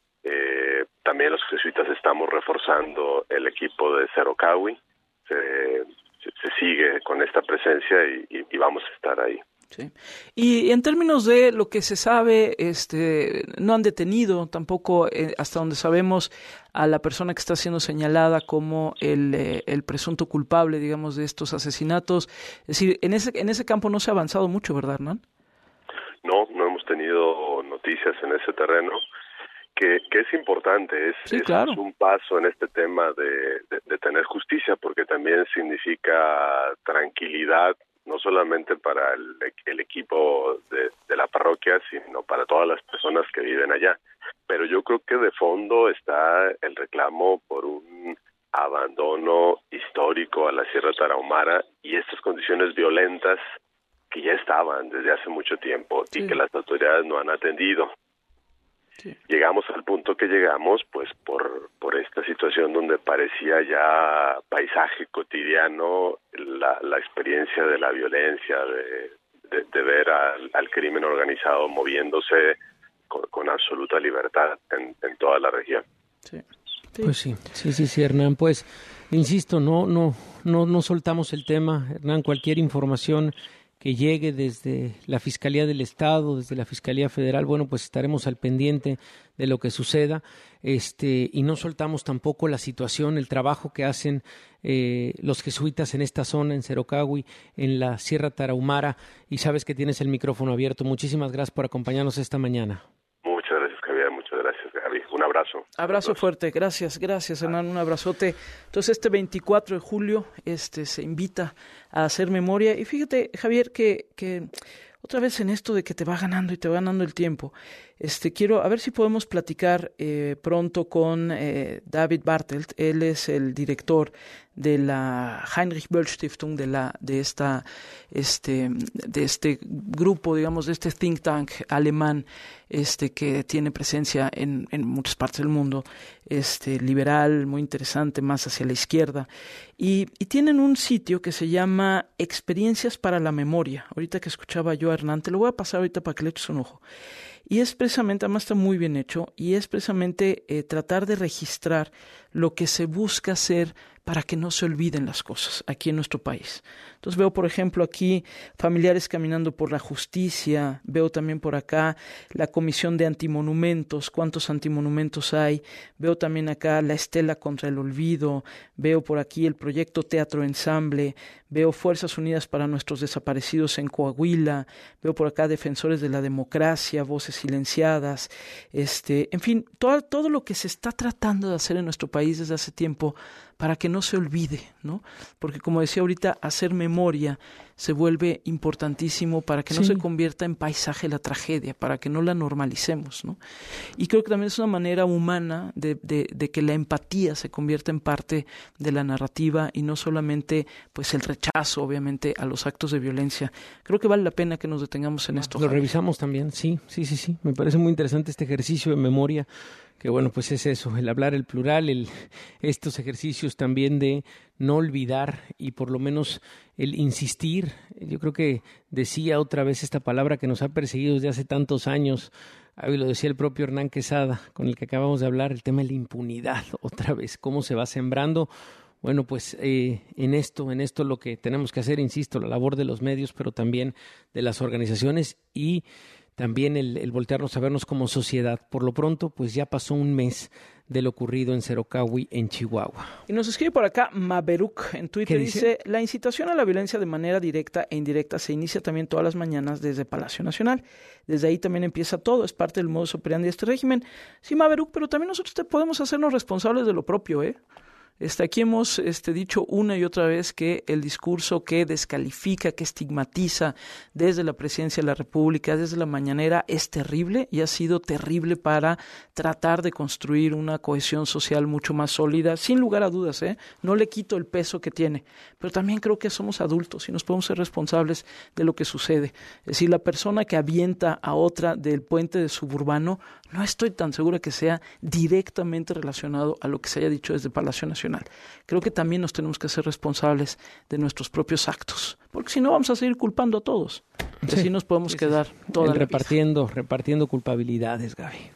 Eh, también los jesuitas estamos reforzando el equipo de Cerocahui, se, se, se sigue con esta presencia y, y, y vamos a estar ahí. Sí. Y en términos de lo que se sabe, este, no han detenido tampoco, eh, hasta donde sabemos, a la persona que está siendo señalada como el, eh, el presunto culpable, digamos, de estos asesinatos. Es decir, en ese en ese campo no se ha avanzado mucho, ¿verdad, Hernán? No, no hemos tenido noticias en ese terreno, que, que es importante, es, sí, es claro. un paso en este tema de, de, de tener justicia, porque también significa tranquilidad, no solamente para el, el equipo de, de la parroquia, sino para todas las personas que viven allá. Pero yo creo que de fondo está el reclamo por un abandono histórico a la Sierra Tarahumara y estas condiciones violentas que ya estaban desde hace mucho tiempo sí. y que las autoridades no han atendido. Sí. Llegamos al punto que llegamos pues por por esta situación donde parecía ya paisaje cotidiano la, la experiencia de la violencia, de, de, de ver al, al crimen organizado moviéndose con, con absoluta libertad en, en toda la región. Sí. Sí. Pues sí, sí, sí, sí, Hernán, pues insisto, no, no, no, no soltamos el tema, Hernán, cualquier información que llegue desde la Fiscalía del Estado, desde la Fiscalía Federal, bueno, pues estaremos al pendiente de lo que suceda, este, y no soltamos tampoco la situación, el trabajo que hacen eh, los jesuitas en esta zona, en Cerocahui, en la Sierra Tarahumara, y sabes que tienes el micrófono abierto. Muchísimas gracias por acompañarnos esta mañana. Muchas gracias, Javier, muchas gracias, Gaby. Un abrazo. Abrazo fuerte, gracias, gracias, Hernán, un abrazote. Entonces, este veinticuatro de julio este, se invita a hacer memoria. Y fíjate, Javier, que, que otra vez en esto de que te va ganando y te va ganando el tiempo, Este, quiero, a ver si podemos platicar eh, pronto con eh, David Bartelt. Él es el director de la Heinrich Böll Stiftung, de la de esta este de este grupo, digamos, de este think tank alemán, este que tiene presencia en, en muchas partes del mundo, este liberal, muy interesante, más hacia la izquierda, y, y tienen un sitio que se llama Experiencias para la Memoria. Ahorita que escuchaba yo a Hernán, te lo voy a pasar ahorita para que le eches un ojo. Y es precisamente, además está muy bien hecho, y es precisamente eh, tratar de registrar lo que se busca hacer para que no se olviden las cosas aquí en nuestro país. Entonces veo, por ejemplo, aquí familiares caminando por la justicia, veo también por acá la comisión de antimonumentos, cuántos antimonumentos hay, veo también acá la estela contra el olvido, veo por aquí el proyecto Teatro Ensamble, veo Fuerzas Unidas para Nuestros Desaparecidos en Coahuila, veo por acá Defensores de la Democracia, Voces Silenciadas, este, en fin, todo, todo lo que se está tratando de hacer en nuestro país desde hace tiempo para que no se olvide, ¿no? Porque como decía ahorita, hacer memoria se vuelve importantísimo para que no sí. se convierta en paisaje la tragedia, para que no la normalicemos, ¿no? Y creo que también es una manera humana de, de, de que la empatía se convierta en parte de la narrativa y no solamente pues el rechazo, obviamente, a los actos de violencia. Creo que vale la pena que nos detengamos en esto. Lo Javier. Revisamos también, sí, sí, sí, sí. Me parece muy interesante este ejercicio de memoria, que bueno, pues es eso, el hablar el plural, el, estos ejercicios también de no olvidar y por lo menos el insistir. Yo creo que decía otra vez esta palabra que nos ha perseguido desde hace tantos años, y lo decía el propio Hernán Quesada, con el que acabamos de hablar, el tema de la impunidad, otra vez, cómo se va sembrando. Bueno, pues eh, en esto, en esto lo que tenemos que hacer, insisto, la labor de los medios, pero también de las organizaciones y también el, el voltearnos a vernos como sociedad. Por lo pronto, pues ya pasó un mes de lo ocurrido en Cerocahui, en Chihuahua. Y nos escribe por acá Maberuk en Twitter, dice? dice, la incitación a la violencia de manera directa e indirecta se inicia también todas las mañanas desde Palacio Nacional. Desde ahí también empieza todo, es parte del modus operandi de este régimen. Sí, Maberuk, pero también nosotros te podemos hacernos responsables de lo propio, ¿eh? Este, aquí hemos este, dicho una y otra vez que el discurso que descalifica, que estigmatiza desde la presidencia de la República, desde la mañanera, es terrible y ha sido terrible para tratar de construir una cohesión social mucho más sólida, sin lugar a dudas, ¿eh? No le quito el peso que tiene, pero también creo que somos adultos y nos podemos ser responsables de lo que sucede. Es decir, la persona que avienta a otra del puente de Suburbano, no estoy tan segura que sea directamente relacionado a lo que se haya dicho desde Palacio Nacional. Creo que también nos tenemos que hacer responsables de nuestros propios actos, porque si no vamos a seguir culpando a todos. Y así sí, nos podemos sí, quedar sí. toda El la repartiendo, vida. repartiendo culpabilidades, Gaby.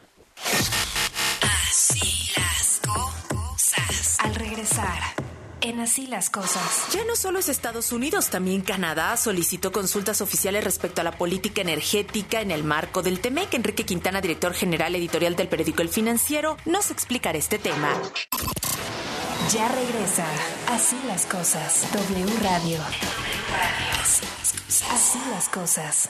Así las cosas. Al regresar, en Así las Cosas. Ya no solo es Estados Unidos, también Canadá solicitó consultas oficiales respecto a la política energética en el marco del TEMEC. Enrique Quintana, director general editorial del periódico El Financiero, nos explicará este tema. Ya regresa Así las Cosas. W Radio. Así las cosas. Así las cosas.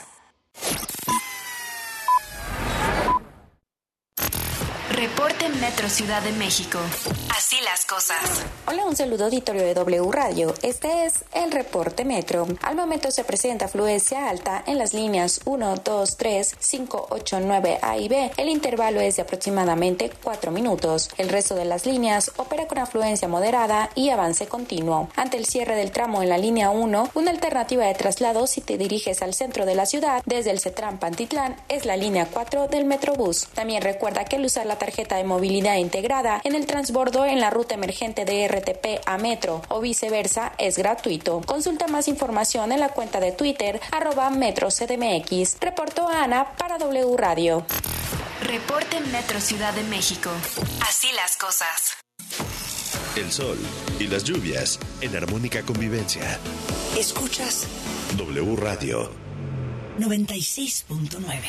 Reporte Metro Ciudad de México. Así las cosas. Hola, un saludo auditorio de W Radio. Este es el Reporte Metro. Al momento se presenta afluencia alta en las líneas uno, dos, tres, cinco, ocho, nueve A y B. El intervalo es de aproximadamente cuatro minutos. El resto de las líneas opera con afluencia moderada y avance continuo. Ante el cierre del tramo en la línea uno, una alternativa de traslado si te diriges al centro de la ciudad desde el CETRAN Pantitlán es la línea cuatro del Metrobús. También recuerda que al usar la tarjeta de movilidad integrada en el transbordo en la ruta emergente de R T P a Metro o viceversa es gratuito. Consulta más información en la cuenta de Twitter arroba Metro C D M X. Reportó Ana para W Radio. Reporte Metro Ciudad de México. Así las cosas. El sol y las lluvias en armónica convivencia. Escuchas W Radio noventa y seis punto nueve.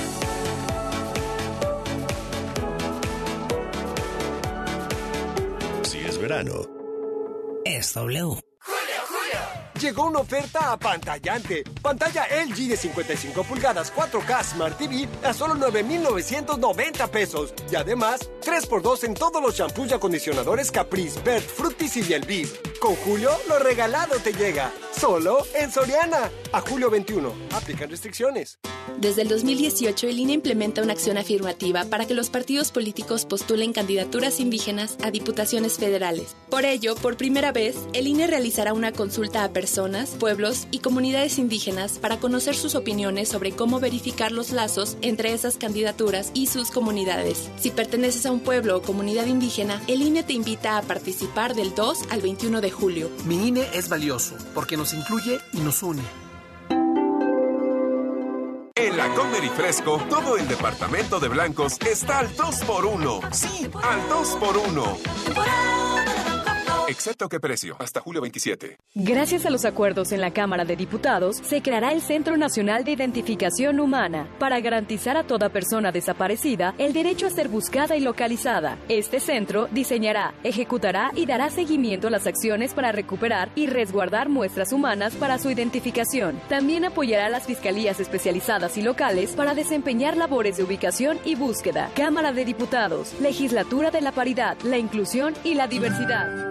Si es verano, es W. Llegó una oferta apantallante. Pantalla L G de cincuenta y cinco pulgadas cuatro K Smart T V a solo nueve mil novecientos noventa pesos. Y además, tres por dos en todos los shampoos y acondicionadores Caprice, Bert, Fructis y Bielviv. Con Julio, lo regalado te llega. Solo en Soriana. A julio veintiuno. Aplican restricciones. Desde el dos mil dieciocho, el I N E implementa una acción afirmativa para que los partidos políticos postulen candidaturas indígenas a diputaciones federales. Por ello, por primera vez, el I N E realizará una consulta a personas, pueblos y comunidades indígenas para conocer sus opiniones sobre cómo verificar los lazos entre esas candidaturas y sus comunidades. Si perteneces a un pueblo o comunidad indígena, el I N E te invita a participar del dos al veintiuno de julio. Mi I N E es valioso porque nos incluye y nos une. En la Comer y Fresco, todo el departamento de blancos está al dos por uno. Sí, al dos por uno. Excepto qué precio, hasta julio veintisiete. Gracias a los acuerdos en la Cámara de Diputados, se creará el Centro Nacional de Identificación Humana para garantizar a toda persona desaparecida el derecho a ser buscada y localizada. Este centro diseñará, ejecutará y dará seguimiento a las acciones para recuperar y resguardar muestras humanas para su identificación. También apoyará a las fiscalías especializadas y locales para desempeñar labores de ubicación y búsqueda. Cámara de Diputados, Legislatura de la Paridad, la Inclusión y la Diversidad.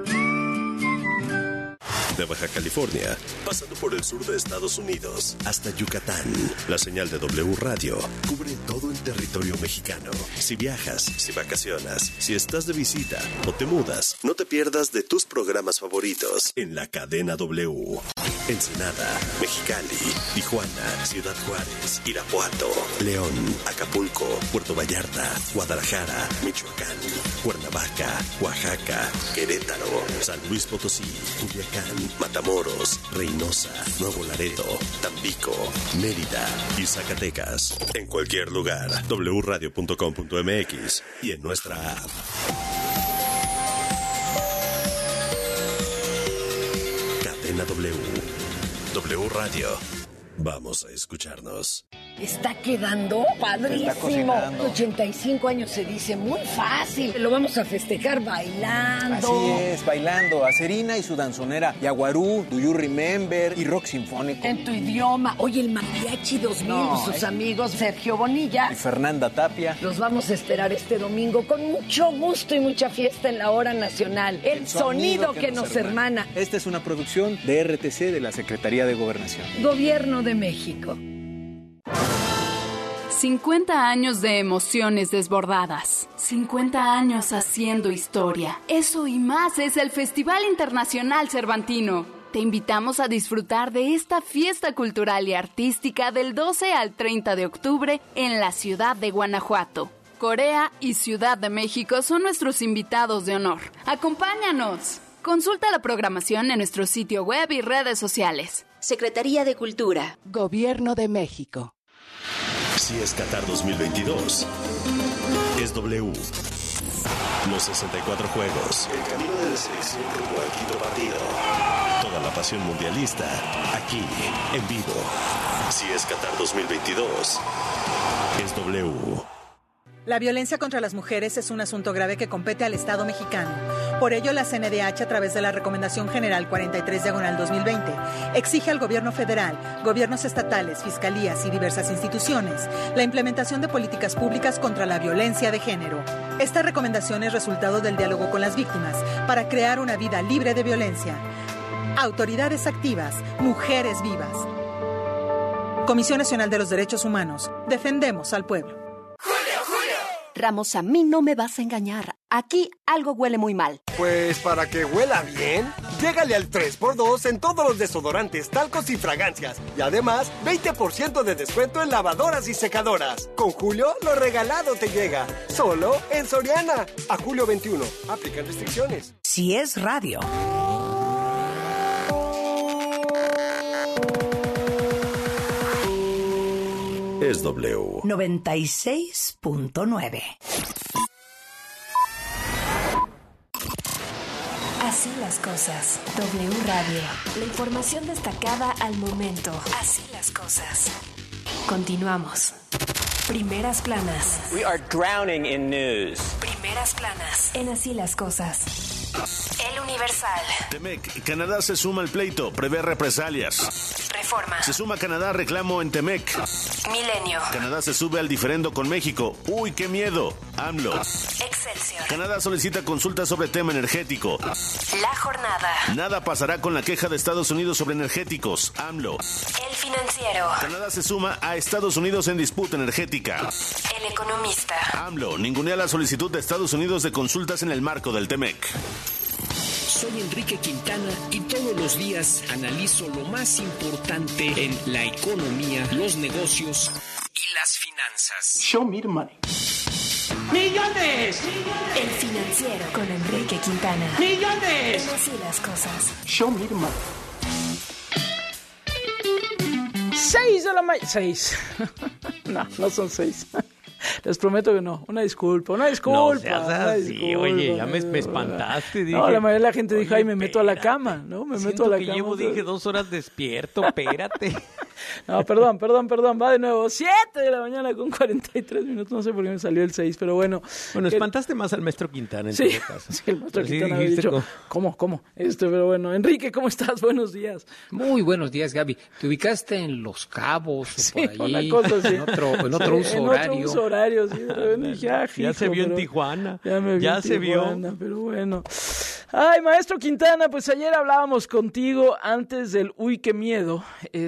De Baja California, pasando por el sur de Estados Unidos, hasta Yucatán. La señal de W Radio cubre todo el territorio mexicano. Si viajas, si vacacionas, si estás de visita o te mudas, no te pierdas de tus programas favoritos en la cadena W. Ensenada, Mexicali, Tijuana, Ciudad Juárez, Irapuato, León, Acapulco, Puerto Vallarta, Guadalajara, Michoacán, Cuernavaca, Oaxaca, Querétaro, San Luis Potosí, Culiacán, Matamoros, Reynosa, Nuevo Laredo, Tampico, Mérida y Zacatecas. En cualquier lugar, doble u radio punto com punto m x y en nuestra app. Cadena W. W Radio. Vamos a escucharnos. Está quedando padrísimo. ochenta y cinco años se dice muy fácil. Lo vamos a festejar bailando. Así es, bailando. Acerina y su danzonera Yaguarú, Do You Remember y rock sinfónico. En tu idioma. Oye, el Mariachi dos mil, no, sus eh. amigos Sergio Bonilla y Fernanda Tapia. Los vamos a esperar este domingo con mucho gusto y mucha fiesta en la hora nacional. El, el sonido, sonido que, que nos, nos hermana. hermana. Esta es una producción de R T C de la Secretaría de Gobernación. Gobierno de México. cincuenta años de emociones desbordadas. cincuenta años haciendo historia. Eso y más es el Festival Internacional Cervantino. Te invitamos a disfrutar de esta fiesta cultural y artística del doce al treinta de octubre en la ciudad de Guanajuato. Corea y Ciudad de México son nuestros invitados de honor. ¡Acompáñanos! Consulta la programación en nuestro sitio web y redes sociales. Secretaría de Cultura. Gobierno de México. Si es Qatar dos mil veintidós, es W. Los sesenta y cuatro juegos, el camino de la selección rumbo al quinto partido. Toda la pasión mundialista, aquí, en vivo. Si es Qatar dos mil veintidós, es W. La violencia contra las mujeres es un asunto grave que compete al Estado mexicano. Por ello, la C N D H, a través de la Recomendación General cuarenta y tres diagonal dos mil veinte, exige al gobierno federal, gobiernos estatales, fiscalías y diversas instituciones la implementación de políticas públicas contra la violencia de género. Esta recomendación es resultado del diálogo con las víctimas para crear una vida libre de violencia. Autoridades activas, mujeres vivas. Comisión Nacional de los Derechos Humanos. Defendemos al pueblo. Ramos, a mí no me vas a engañar. Aquí algo huele muy mal. Pues para que huela bien, llégale al tres por dos en todos los desodorantes, talcos y fragancias. Y además, veinte por ciento de descuento en lavadoras y secadoras. Con Julio, lo regalado te llega. Solo en Soriana. A julio veintiuno. Aplican restricciones. Si es radio. Es W. noventa y seis punto nueve. Así las cosas. W Radio. La información destacada al momento. Así las cosas. Continuamos. Primeras planas. We are drowning in news. Primeras planas. En Así las cosas. El Universal. Temec, Canadá se suma al pleito, prevé represalias. Reforma. Se suma Canadá, reclamo en Temec. Milenio. Canadá se sube al diferendo con México. Uy, qué miedo. AMLO. Excelsior. Canadá solicita consulta sobre tema energético. La Jornada. Nada pasará con la queja de Estados Unidos sobre energéticos. AMLO. El Financiero. Canadá se suma a Estados Unidos en disputa energética. El Economista. AMLO ningunea la solicitud de Estados Unidos de consultas en el marco del Temec. Soy Enrique Quintana y todos los días analizo lo más importante en la economía, los negocios y las finanzas. Show me the money. ¡Millones! El Financiero con Enrique Quintana. ¡Millones! Así las cosas. Show me the money. Seis de la mañana. Seis. No, no son seis. Les prometo que no. Una disculpa, una disculpa. No seas así, disculpa, oye, ya me, me espantaste. Dije, no, la mayoría de la gente dijo, oye, ay, me meto a la espérate. cama, ¿no? Me Siento meto a la que cama. llevo, dije, dos horas despierto, espérate. No, perdón, perdón, perdón, va de nuevo. Siete de la mañana con cuarenta y tres minutos. No sé por qué me salió el seis, pero bueno. Bueno, que... espantaste más al maestro Quintana en sí, todo caso. Sí, el maestro Pero Quintana sí, había dicho, como... ¿cómo, cómo? Este, pero bueno. Enrique, ¿cómo estás? Buenos días. Muy buenos días, Gaby. ¿Te ubicaste en Los Cabos o sí, por allí? Una cosa así. En otro, en otro sí, uso en horario. otro uso horario, sí. Pero dije, ah, ya hijo, se vio pero... en Tijuana. Ya me vi ya en se Tijuana, vio. Pero bueno. Ay, maestro Quintana, pues ayer hablábamos contigo antes del Uy, qué miedo,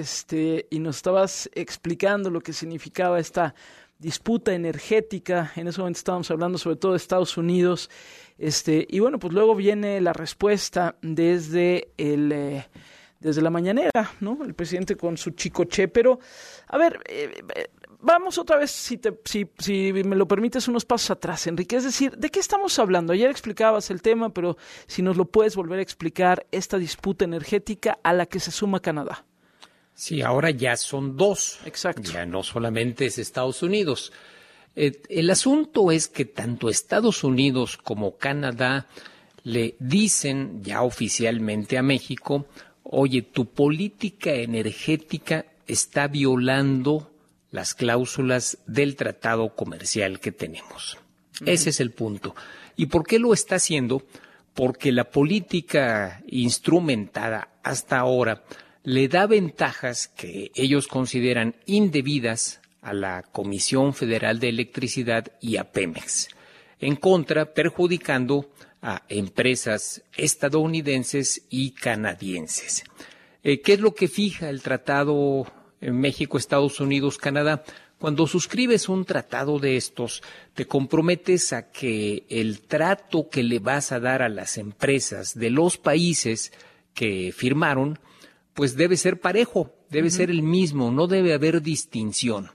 este, y nos estabas explicando lo que significaba esta disputa energética. En ese momento estábamos hablando sobre todo de Estados Unidos, este, y bueno, pues luego viene la respuesta desde el... Eh, desde la mañanera, ¿no? El presidente con su chicoche, pero, a ver, eh, eh, vamos otra vez, si, te, si, si me lo permites, unos pasos atrás, Enrique. Es decir, ¿de qué estamos hablando? Ayer explicabas el tema, pero si nos lo puedes volver a explicar, esta disputa energética a la que se suma Canadá. Sí, ahora ya son dos. Exacto. Ya no solamente es Estados Unidos. Eh, el asunto es que tanto Estados Unidos como Canadá le dicen ya oficialmente a México, oye, tu política energética está violando las cláusulas del tratado comercial que tenemos. Uh-huh. Ese es el punto. ¿Y por qué lo está haciendo? Porque la política instrumentada hasta ahora le da ventajas que ellos consideran indebidas a la Comisión Federal de Electricidad y a Pemex, en contra, perjudicando a empresas estadounidenses y canadienses. Eh, ¿Qué es lo que fija el tratado en México, Estados Unidos, Canadá? Cuando suscribes un tratado de estos, te comprometes a que el trato que le vas a dar a las empresas de los países que firmaron, pues debe ser parejo, debe uh-huh. ser el mismo, no debe haber distinción.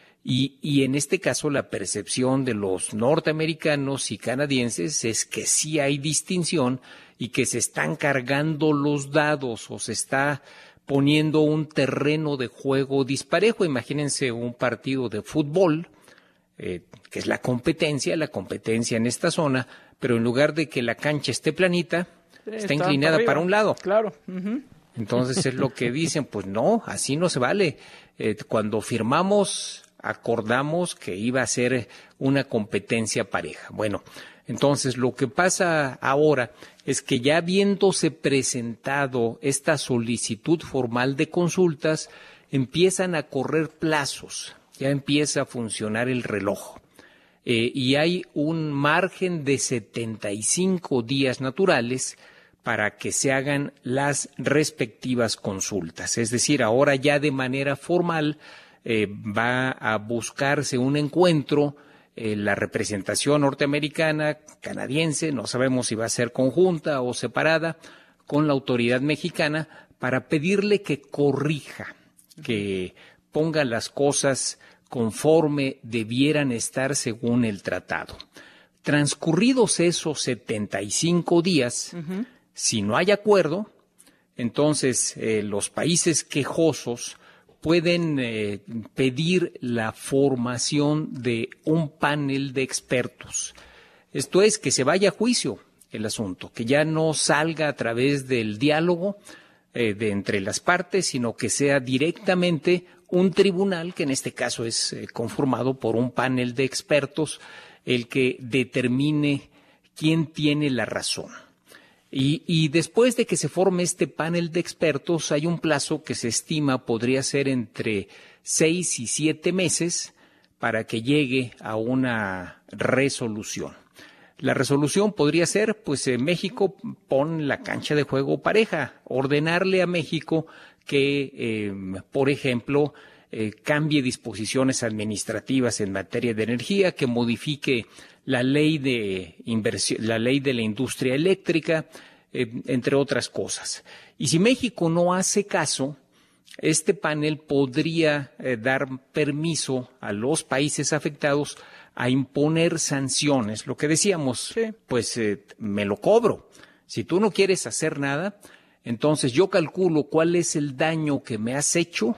Y, y en este caso la percepción de los norteamericanos y canadienses es que sí hay distinción y que se están cargando los dados o se está poniendo un terreno de juego disparejo. Imagínense un partido de fútbol, eh, que es la competencia, la competencia en esta zona, pero en lugar de que la cancha esté planita, sí, está, está inclinada para, para un lado. Claro. Uh-huh. Entonces es lo que dicen, pues no, así no se vale. Eh, cuando firmamos... acordamos que iba a ser una competencia pareja. Bueno, entonces lo que pasa ahora es que ya habiéndose presentado esta solicitud formal de consultas, empiezan a correr plazos, ya empieza a funcionar el reloj. Eh, y hay un margen de setenta y cinco días naturales para que se hagan las respectivas consultas. Es decir, ahora ya de manera formal Eh, va a buscarse un encuentro, eh, la representación norteamericana, canadiense, no sabemos si va a ser conjunta o separada, con la autoridad mexicana para pedirle que corrija, que ponga las cosas conforme debieran estar según el tratado. Transcurridos esos setenta y cinco días, uh-huh. si no hay acuerdo, entonces eh, los países quejosos pueden eh, pedir la formación de un panel de expertos. Esto es, que se vaya a juicio el asunto, que ya no salga a través del diálogo eh, de entre las partes, sino que sea directamente un tribunal, que en este caso es eh, conformado por un panel de expertos, el que determine quién tiene la razón. Y, y después de que se forme este panel de expertos, hay un plazo que se estima podría ser entre seis y siete meses para que llegue a una resolución. La resolución podría ser, pues, eh, México pone la cancha de juego pareja, ordenarle a México que, eh, por ejemplo, eh, cambie disposiciones administrativas en materia de energía, que modifique la ley de inversión, la ley de la industria eléctrica, eh, entre otras cosas. Y si México no hace caso, este panel podría eh, dar permiso a los países afectados a imponer sanciones. Lo que decíamos, sí. pues eh, me lo cobro. Si tú no quieres hacer nada, entonces yo calculo cuál es el daño que me has hecho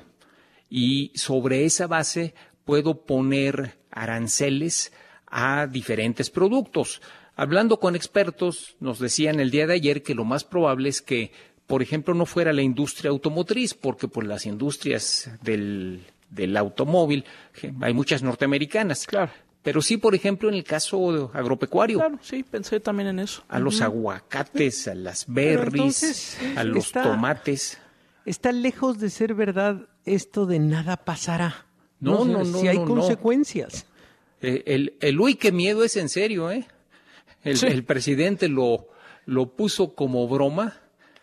y sobre esa base puedo poner aranceles a diferentes productos. Hablando con expertos, nos decían el día de ayer que lo más probable es que, por ejemplo, no fuera la industria automotriz, porque pues las industrias del, del automóvil, hay muchas norteamericanas. Claro. Pero sí, por ejemplo, en el caso agropecuario. Claro, sí, pensé también en eso. A los uh-huh. aguacates, a las berries, entonces, a los está, tomates. Está lejos de ser verdad esto de nada pasará. No, no, no. Si no, hay no, consecuencias. No. El, el, el uy, qué miedo es en serio, ¿eh? El, sí. el presidente lo, lo puso como broma,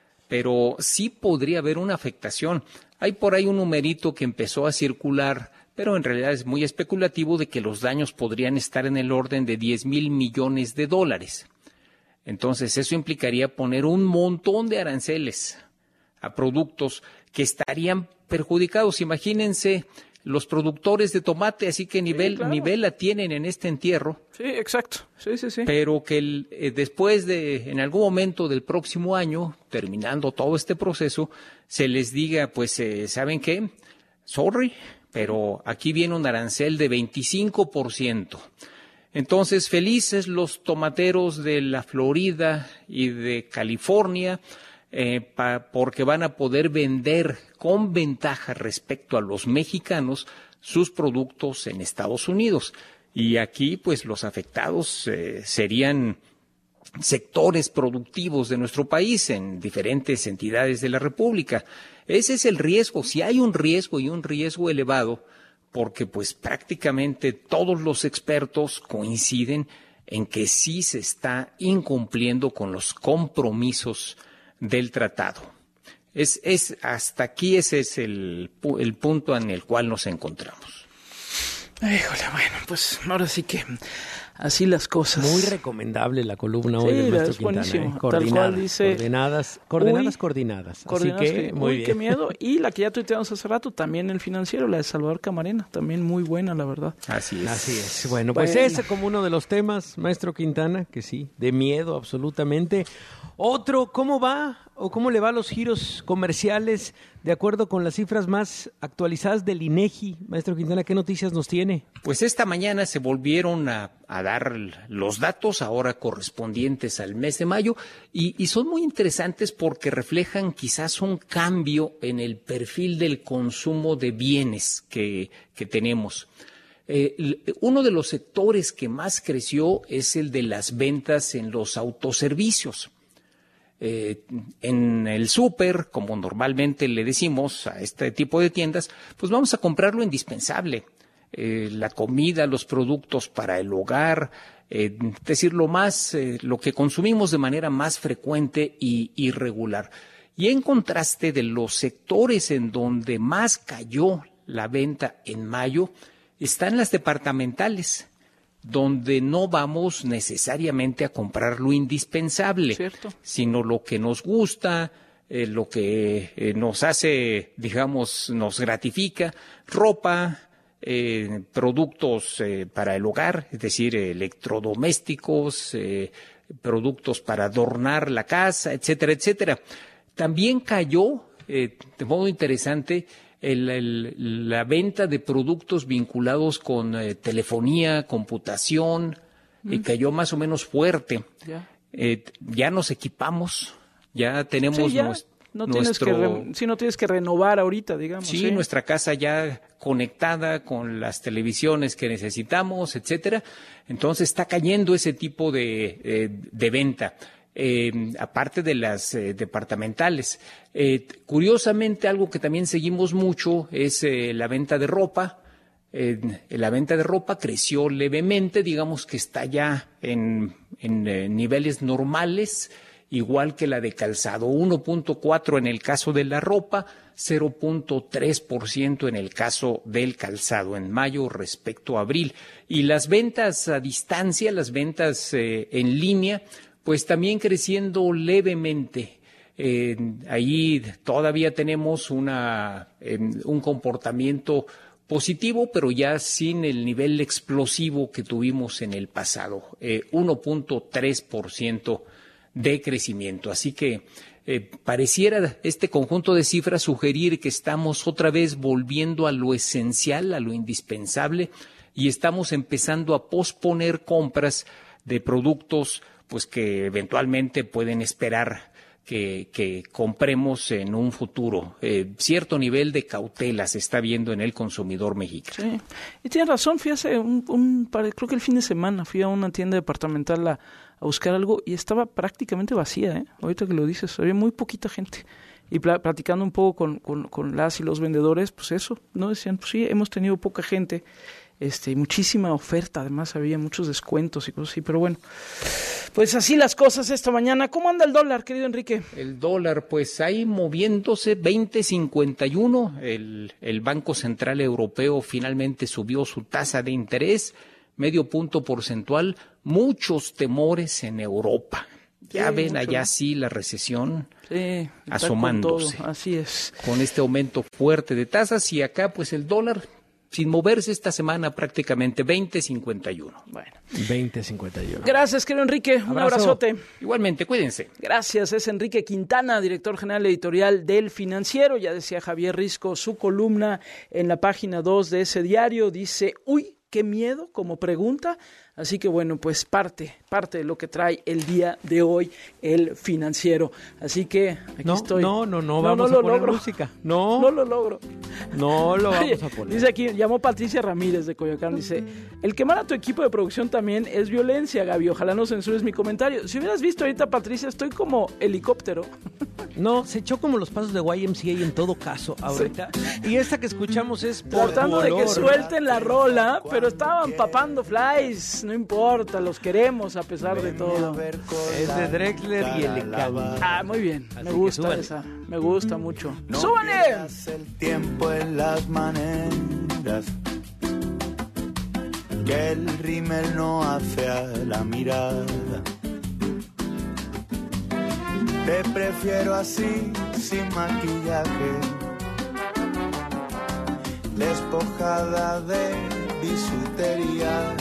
pero sí podría haber una afectación. Hay por ahí un numerito que empezó a circular, pero en realidad es muy especulativo, de que los daños podrían estar en el orden de diez mil millones de dólares. Entonces eso implicaría poner un montón de aranceles a productos que estarían perjudicados. Imagínense los productores de tomate, así que nivel, sí, claro. nivel la tienen en este entierro. Sí, exacto. Sí, sí, sí. Pero que el, eh, después de, en algún momento del próximo año, terminando todo este proceso, se les diga, pues, eh, ¿saben qué? Sorry, pero aquí viene un arancel de veinticinco por ciento. Entonces, felices los tomateros de la Florida y de California, eh, pa, porque van a poder vender con ventaja respecto a los mexicanos sus productos en Estados Unidos. Y aquí, pues, los afectados eh, serían sectores productivos de nuestro país en diferentes entidades de la República. Ese es el riesgo. Si hay un riesgo y un riesgo elevado, porque pues prácticamente todos los expertos coinciden en que sí se está incumpliendo con los compromisos del tratado. Es, es hasta aquí ese es el, el punto en el cual nos encontramos. Híjole, bueno, pues ahora sí que así las cosas. Muy recomendable la columna hoy sí, del maestro es Quintana. Buenísimo. ¿eh? Coordinadas, Tal cual dice, coordenadas, coordenadas, uy, coordinadas. coordinadas. Así que, que, muy uy, bien. Qué miedo. Y la que ya tuiteamos hace rato, también El Financiero, la de Salvador Camarena, también muy buena, la verdad. Así es. Así es. Bueno, pues bueno. Ese como uno de los temas, maestro Quintana, que sí, de miedo absolutamente. Otro, ¿cómo va o cómo le va a los giros comerciales de acuerdo con las cifras más actualizadas del INEGI? Maestro Quintana, ¿qué noticias nos tiene? Pues esta mañana se volvieron a, a dar los datos ahora correspondientes al mes de mayo y, y son muy interesantes porque reflejan quizás un cambio en el perfil del consumo de bienes que, que tenemos. Eh, uno de los sectores que más creció es el de las ventas en los autoservicios. Eh, en el súper, como normalmente le decimos a este tipo de tiendas, pues vamos a comprar lo indispensable, eh, la comida, los productos para el hogar, eh, es decir, lo más, eh, lo que consumimos de manera más frecuente y, y regular. Y en contraste de los sectores en donde más cayó la venta en mayo, están las departamentales, donde no vamos necesariamente a comprar lo indispensable, ¿cierto?, sino lo que nos gusta, eh, lo que eh, nos hace, digamos, nos gratifica, ropa, eh, productos eh, para el hogar, es decir, electrodomésticos, eh, productos para adornar la casa, etcétera, etcétera. También cayó, eh, de modo interesante, El, el, la venta de productos vinculados con eh, telefonía, computación, mm. eh, cayó más o menos fuerte. Ya, eh, ya nos equipamos, ya tenemos sí, ya. Nuestro, no tienes que re, sí, no tienes que renovar ahorita, digamos. Sí, sí, nuestra casa ya conectada con las televisiones que necesitamos, etcétera. Entonces está cayendo ese tipo de, eh, de venta. eh, aparte de las eh, departamentales. Eh, curiosamente, algo que también seguimos mucho es eh, la venta de ropa. Eh, la venta de ropa creció levemente, digamos que está ya en, en eh, niveles normales, igual que la de calzado, uno punto cuatro en el caso de la ropa, cero punto tres por ciento en el caso del calzado en mayo respecto a abril. Y las ventas a distancia, las ventas eh, en línea, pues también creciendo levemente. Eh, ahí todavía tenemos una, eh, un comportamiento positivo, pero ya sin el nivel explosivo que tuvimos en el pasado, eh, uno punto tres por ciento de crecimiento. Así que eh, pareciera este conjunto de cifras sugerir que estamos otra vez volviendo a lo esencial, a lo indispensable, y estamos empezando a posponer compras de productos pues que eventualmente pueden esperar Que, que compremos en un futuro. Eh, cierto nivel de cautela se está viendo en el consumidor mexicano. Sí, y tienes razón, fui hace un, un, creo que el fin de semana fui a una tienda departamental a, a buscar algo y estaba prácticamente vacía, ¿eh? Ahorita que lo dices, había muy poquita gente. Y pl- platicando un poco con, con, con las y los vendedores, pues eso, ¿no? Decían, pues sí, hemos tenido poca gente, este, y muchísima oferta, además había muchos descuentos y cosas así, pero bueno, pues así las cosas esta mañana. ¿Cómo anda el dólar, querido Enrique? El dólar, pues ahí moviéndose, veinte cincuenta y uno, el, el Banco Central Europeo finalmente subió su tasa de interés, medio punto porcentual, muchos temores en Europa. Ya sí, ven allá sí la recesión sí, asomándose. Con todo, así es. Con este aumento fuerte de tasas y acá pues el dólar sin moverse esta semana prácticamente veinte cincuenta y uno. Bueno. veinte cincuenta y uno. Gracias, querido Enrique. Un Abrazo. abrazote. Igualmente, cuídense. Gracias. Es Enrique Quintana, director general editorial del Financiero. Ya decía Javier Risco, su columna en la página dos de ese diario dice, uy, qué miedo, como pregunta. Así que bueno, pues parte, parte de lo que trae el día de hoy el Financiero. Así que aquí no, estoy. No, no, no, vamos no, no a poner logro. música. No, no lo logro. No lo vamos Oye, a poner. Dice aquí, llamó Patricia Ramírez de Coyoacán, dice, el quemar a tu equipo de producción también es violencia, Gaby. Ojalá no censures mi comentario. Si hubieras visto ahorita, Patricia, estoy como helicóptero. No, se echó como los pasos de Y M C A en todo caso ahorita. Sí. Y esta que escuchamos es por tratando tu olor, de que suelten la rola, pero estaban papando flies. No importa, los queremos a pesar de todo. Es de Drexler y el Ah, muy bien. Así me gusta esa. Me gusta mucho. No ¡Súbale! El tiempo en las maneras que el rímel no hace a la mirada. Te prefiero así, sin maquillaje, despojada de bisutería,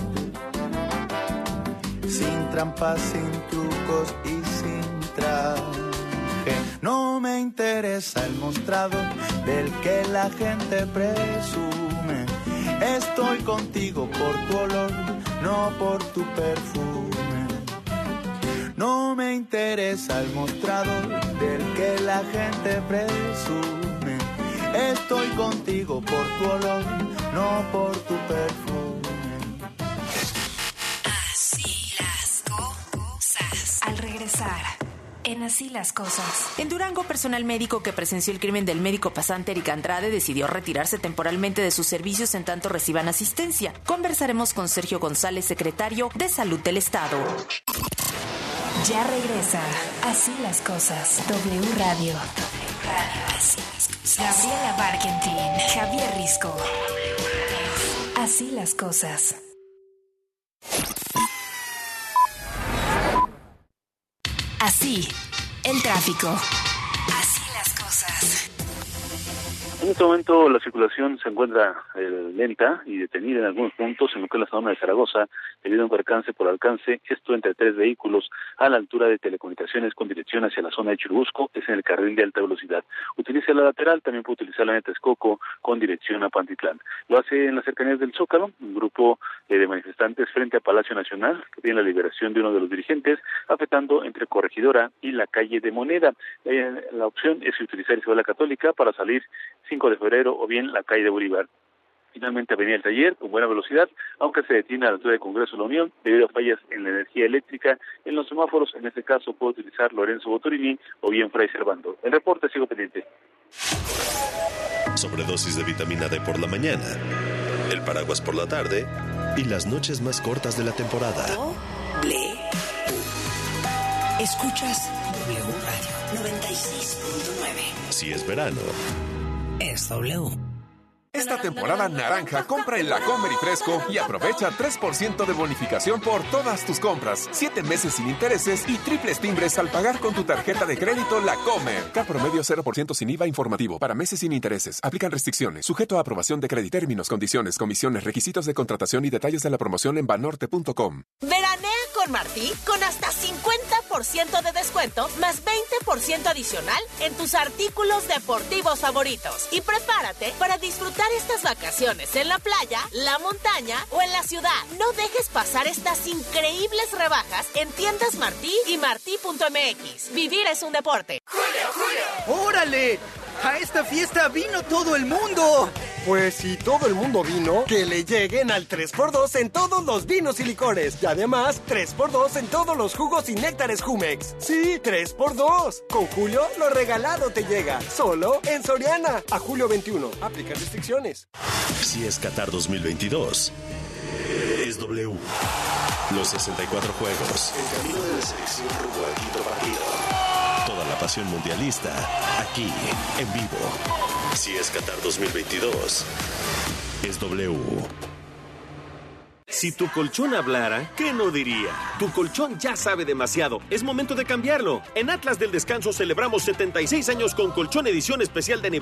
sin trampas, sin trucos y sin traje. No me interesa el mostrado del que la gente presume. Estoy contigo por tu olor, no por tu perfume. No me interesa el mostrador del que la gente presume. Estoy contigo por tu olor, no por tu perfume. Así las cosas. Al regresar, en Así las cosas. En Durango, personal médico que presenció el crimen del médico pasante Eric Andrade decidió retirarse temporalmente de sus servicios en tanto reciban asistencia. Conversaremos con Sergio González, secretario de Salud del Estado. Ya regresa Así las cosas. W Radio. Radio. Así las cosas. Gabriela Barkentin, Javier Risco. Así las cosas. Así, el tráfico. Así las cosas. En este momento la circulación se encuentra eh, lenta y detenida en algunos puntos en lo que es la zona de Zaragoza, debido a un percance por alcance, esto entre tres vehículos a la altura de Telecomunicaciones con dirección hacia la zona de Churubusco, es en el carril de alta velocidad. Utiliza la lateral, también puede utilizar la de Texcoco con dirección a Pantitlán. Lo hace en las cercanías del Zócalo, un grupo eh, de manifestantes frente a Palacio Nacional, que piden la liberación de uno de los dirigentes, afectando entre Corregidora y la calle de Moneda. Eh, la opción es utilizar Isabel la Católica para salir cinco de febrero o bien la calle de Bolívar. Finalmente, Avenida del Taller, con buena velocidad, aunque se detiene a la altura del Congreso de la Unión debido a fallas en la energía eléctrica. En los semáforos, en este caso, puede utilizar Lorenzo Botorini o bien Fray Servando. El reporte, sigo pendiente. Sobredosis de vitamina D por la mañana, el paraguas por la tarde y las noches más cortas de la temporada. Doble U. Escuchas W Radio noventa y seis punto nueve. Si es verano, es W. Esta temporada naranja, compra en La Comer y Fresco y aprovecha tres por ciento de bonificación por todas tus compras, siete meses sin intereses y triples timbres al pagar con tu tarjeta de crédito La Comer. K promedio cero por ciento sin I V A informativo, para meses sin intereses. Aplican restricciones, sujeto a aprobación de crédito. Términos, condiciones, comisiones, requisitos de contratación y detalles de la promoción en banorte punto com. Veranea con Martí con hasta cincuenta por ciento de descuento más veinte por ciento adicional en tus artículos deportivos favoritos. Y prepárate para disfrutar estas vacaciones en la playa, la montaña o en la ciudad. No dejes pasar estas increíbles rebajas en tiendas Martí y martí punto m x. Vivir es un deporte. ¡Julio, Julio! ¡Órale! ¡A esta fiesta vino todo el mundo! Pues si todo el mundo vino, que le lleguen al tres por dos en todos los vinos y licores. Y además, tres por dos en todos los jugos y néctares Jumex. Sí, tres por dos. Con Julio, lo regalado te llega. Solo en Soriana. A julio veintiuno. Aplica restricciones. Si es Qatar dos mil veintidós, es W. Los sesenta y cuatro juegos. El camino de la selección rumbo al quinto partido. Toda la pasión mundialista, aquí, en vivo. Si es Qatar dos mil veintidós, es W. Si tu colchón hablara, ¿qué no diría? Tu colchón ya sabe demasiado. Es momento de cambiarlo. En Atlas del Descanso celebramos setenta y seis años con colchón edición especial de aniversario.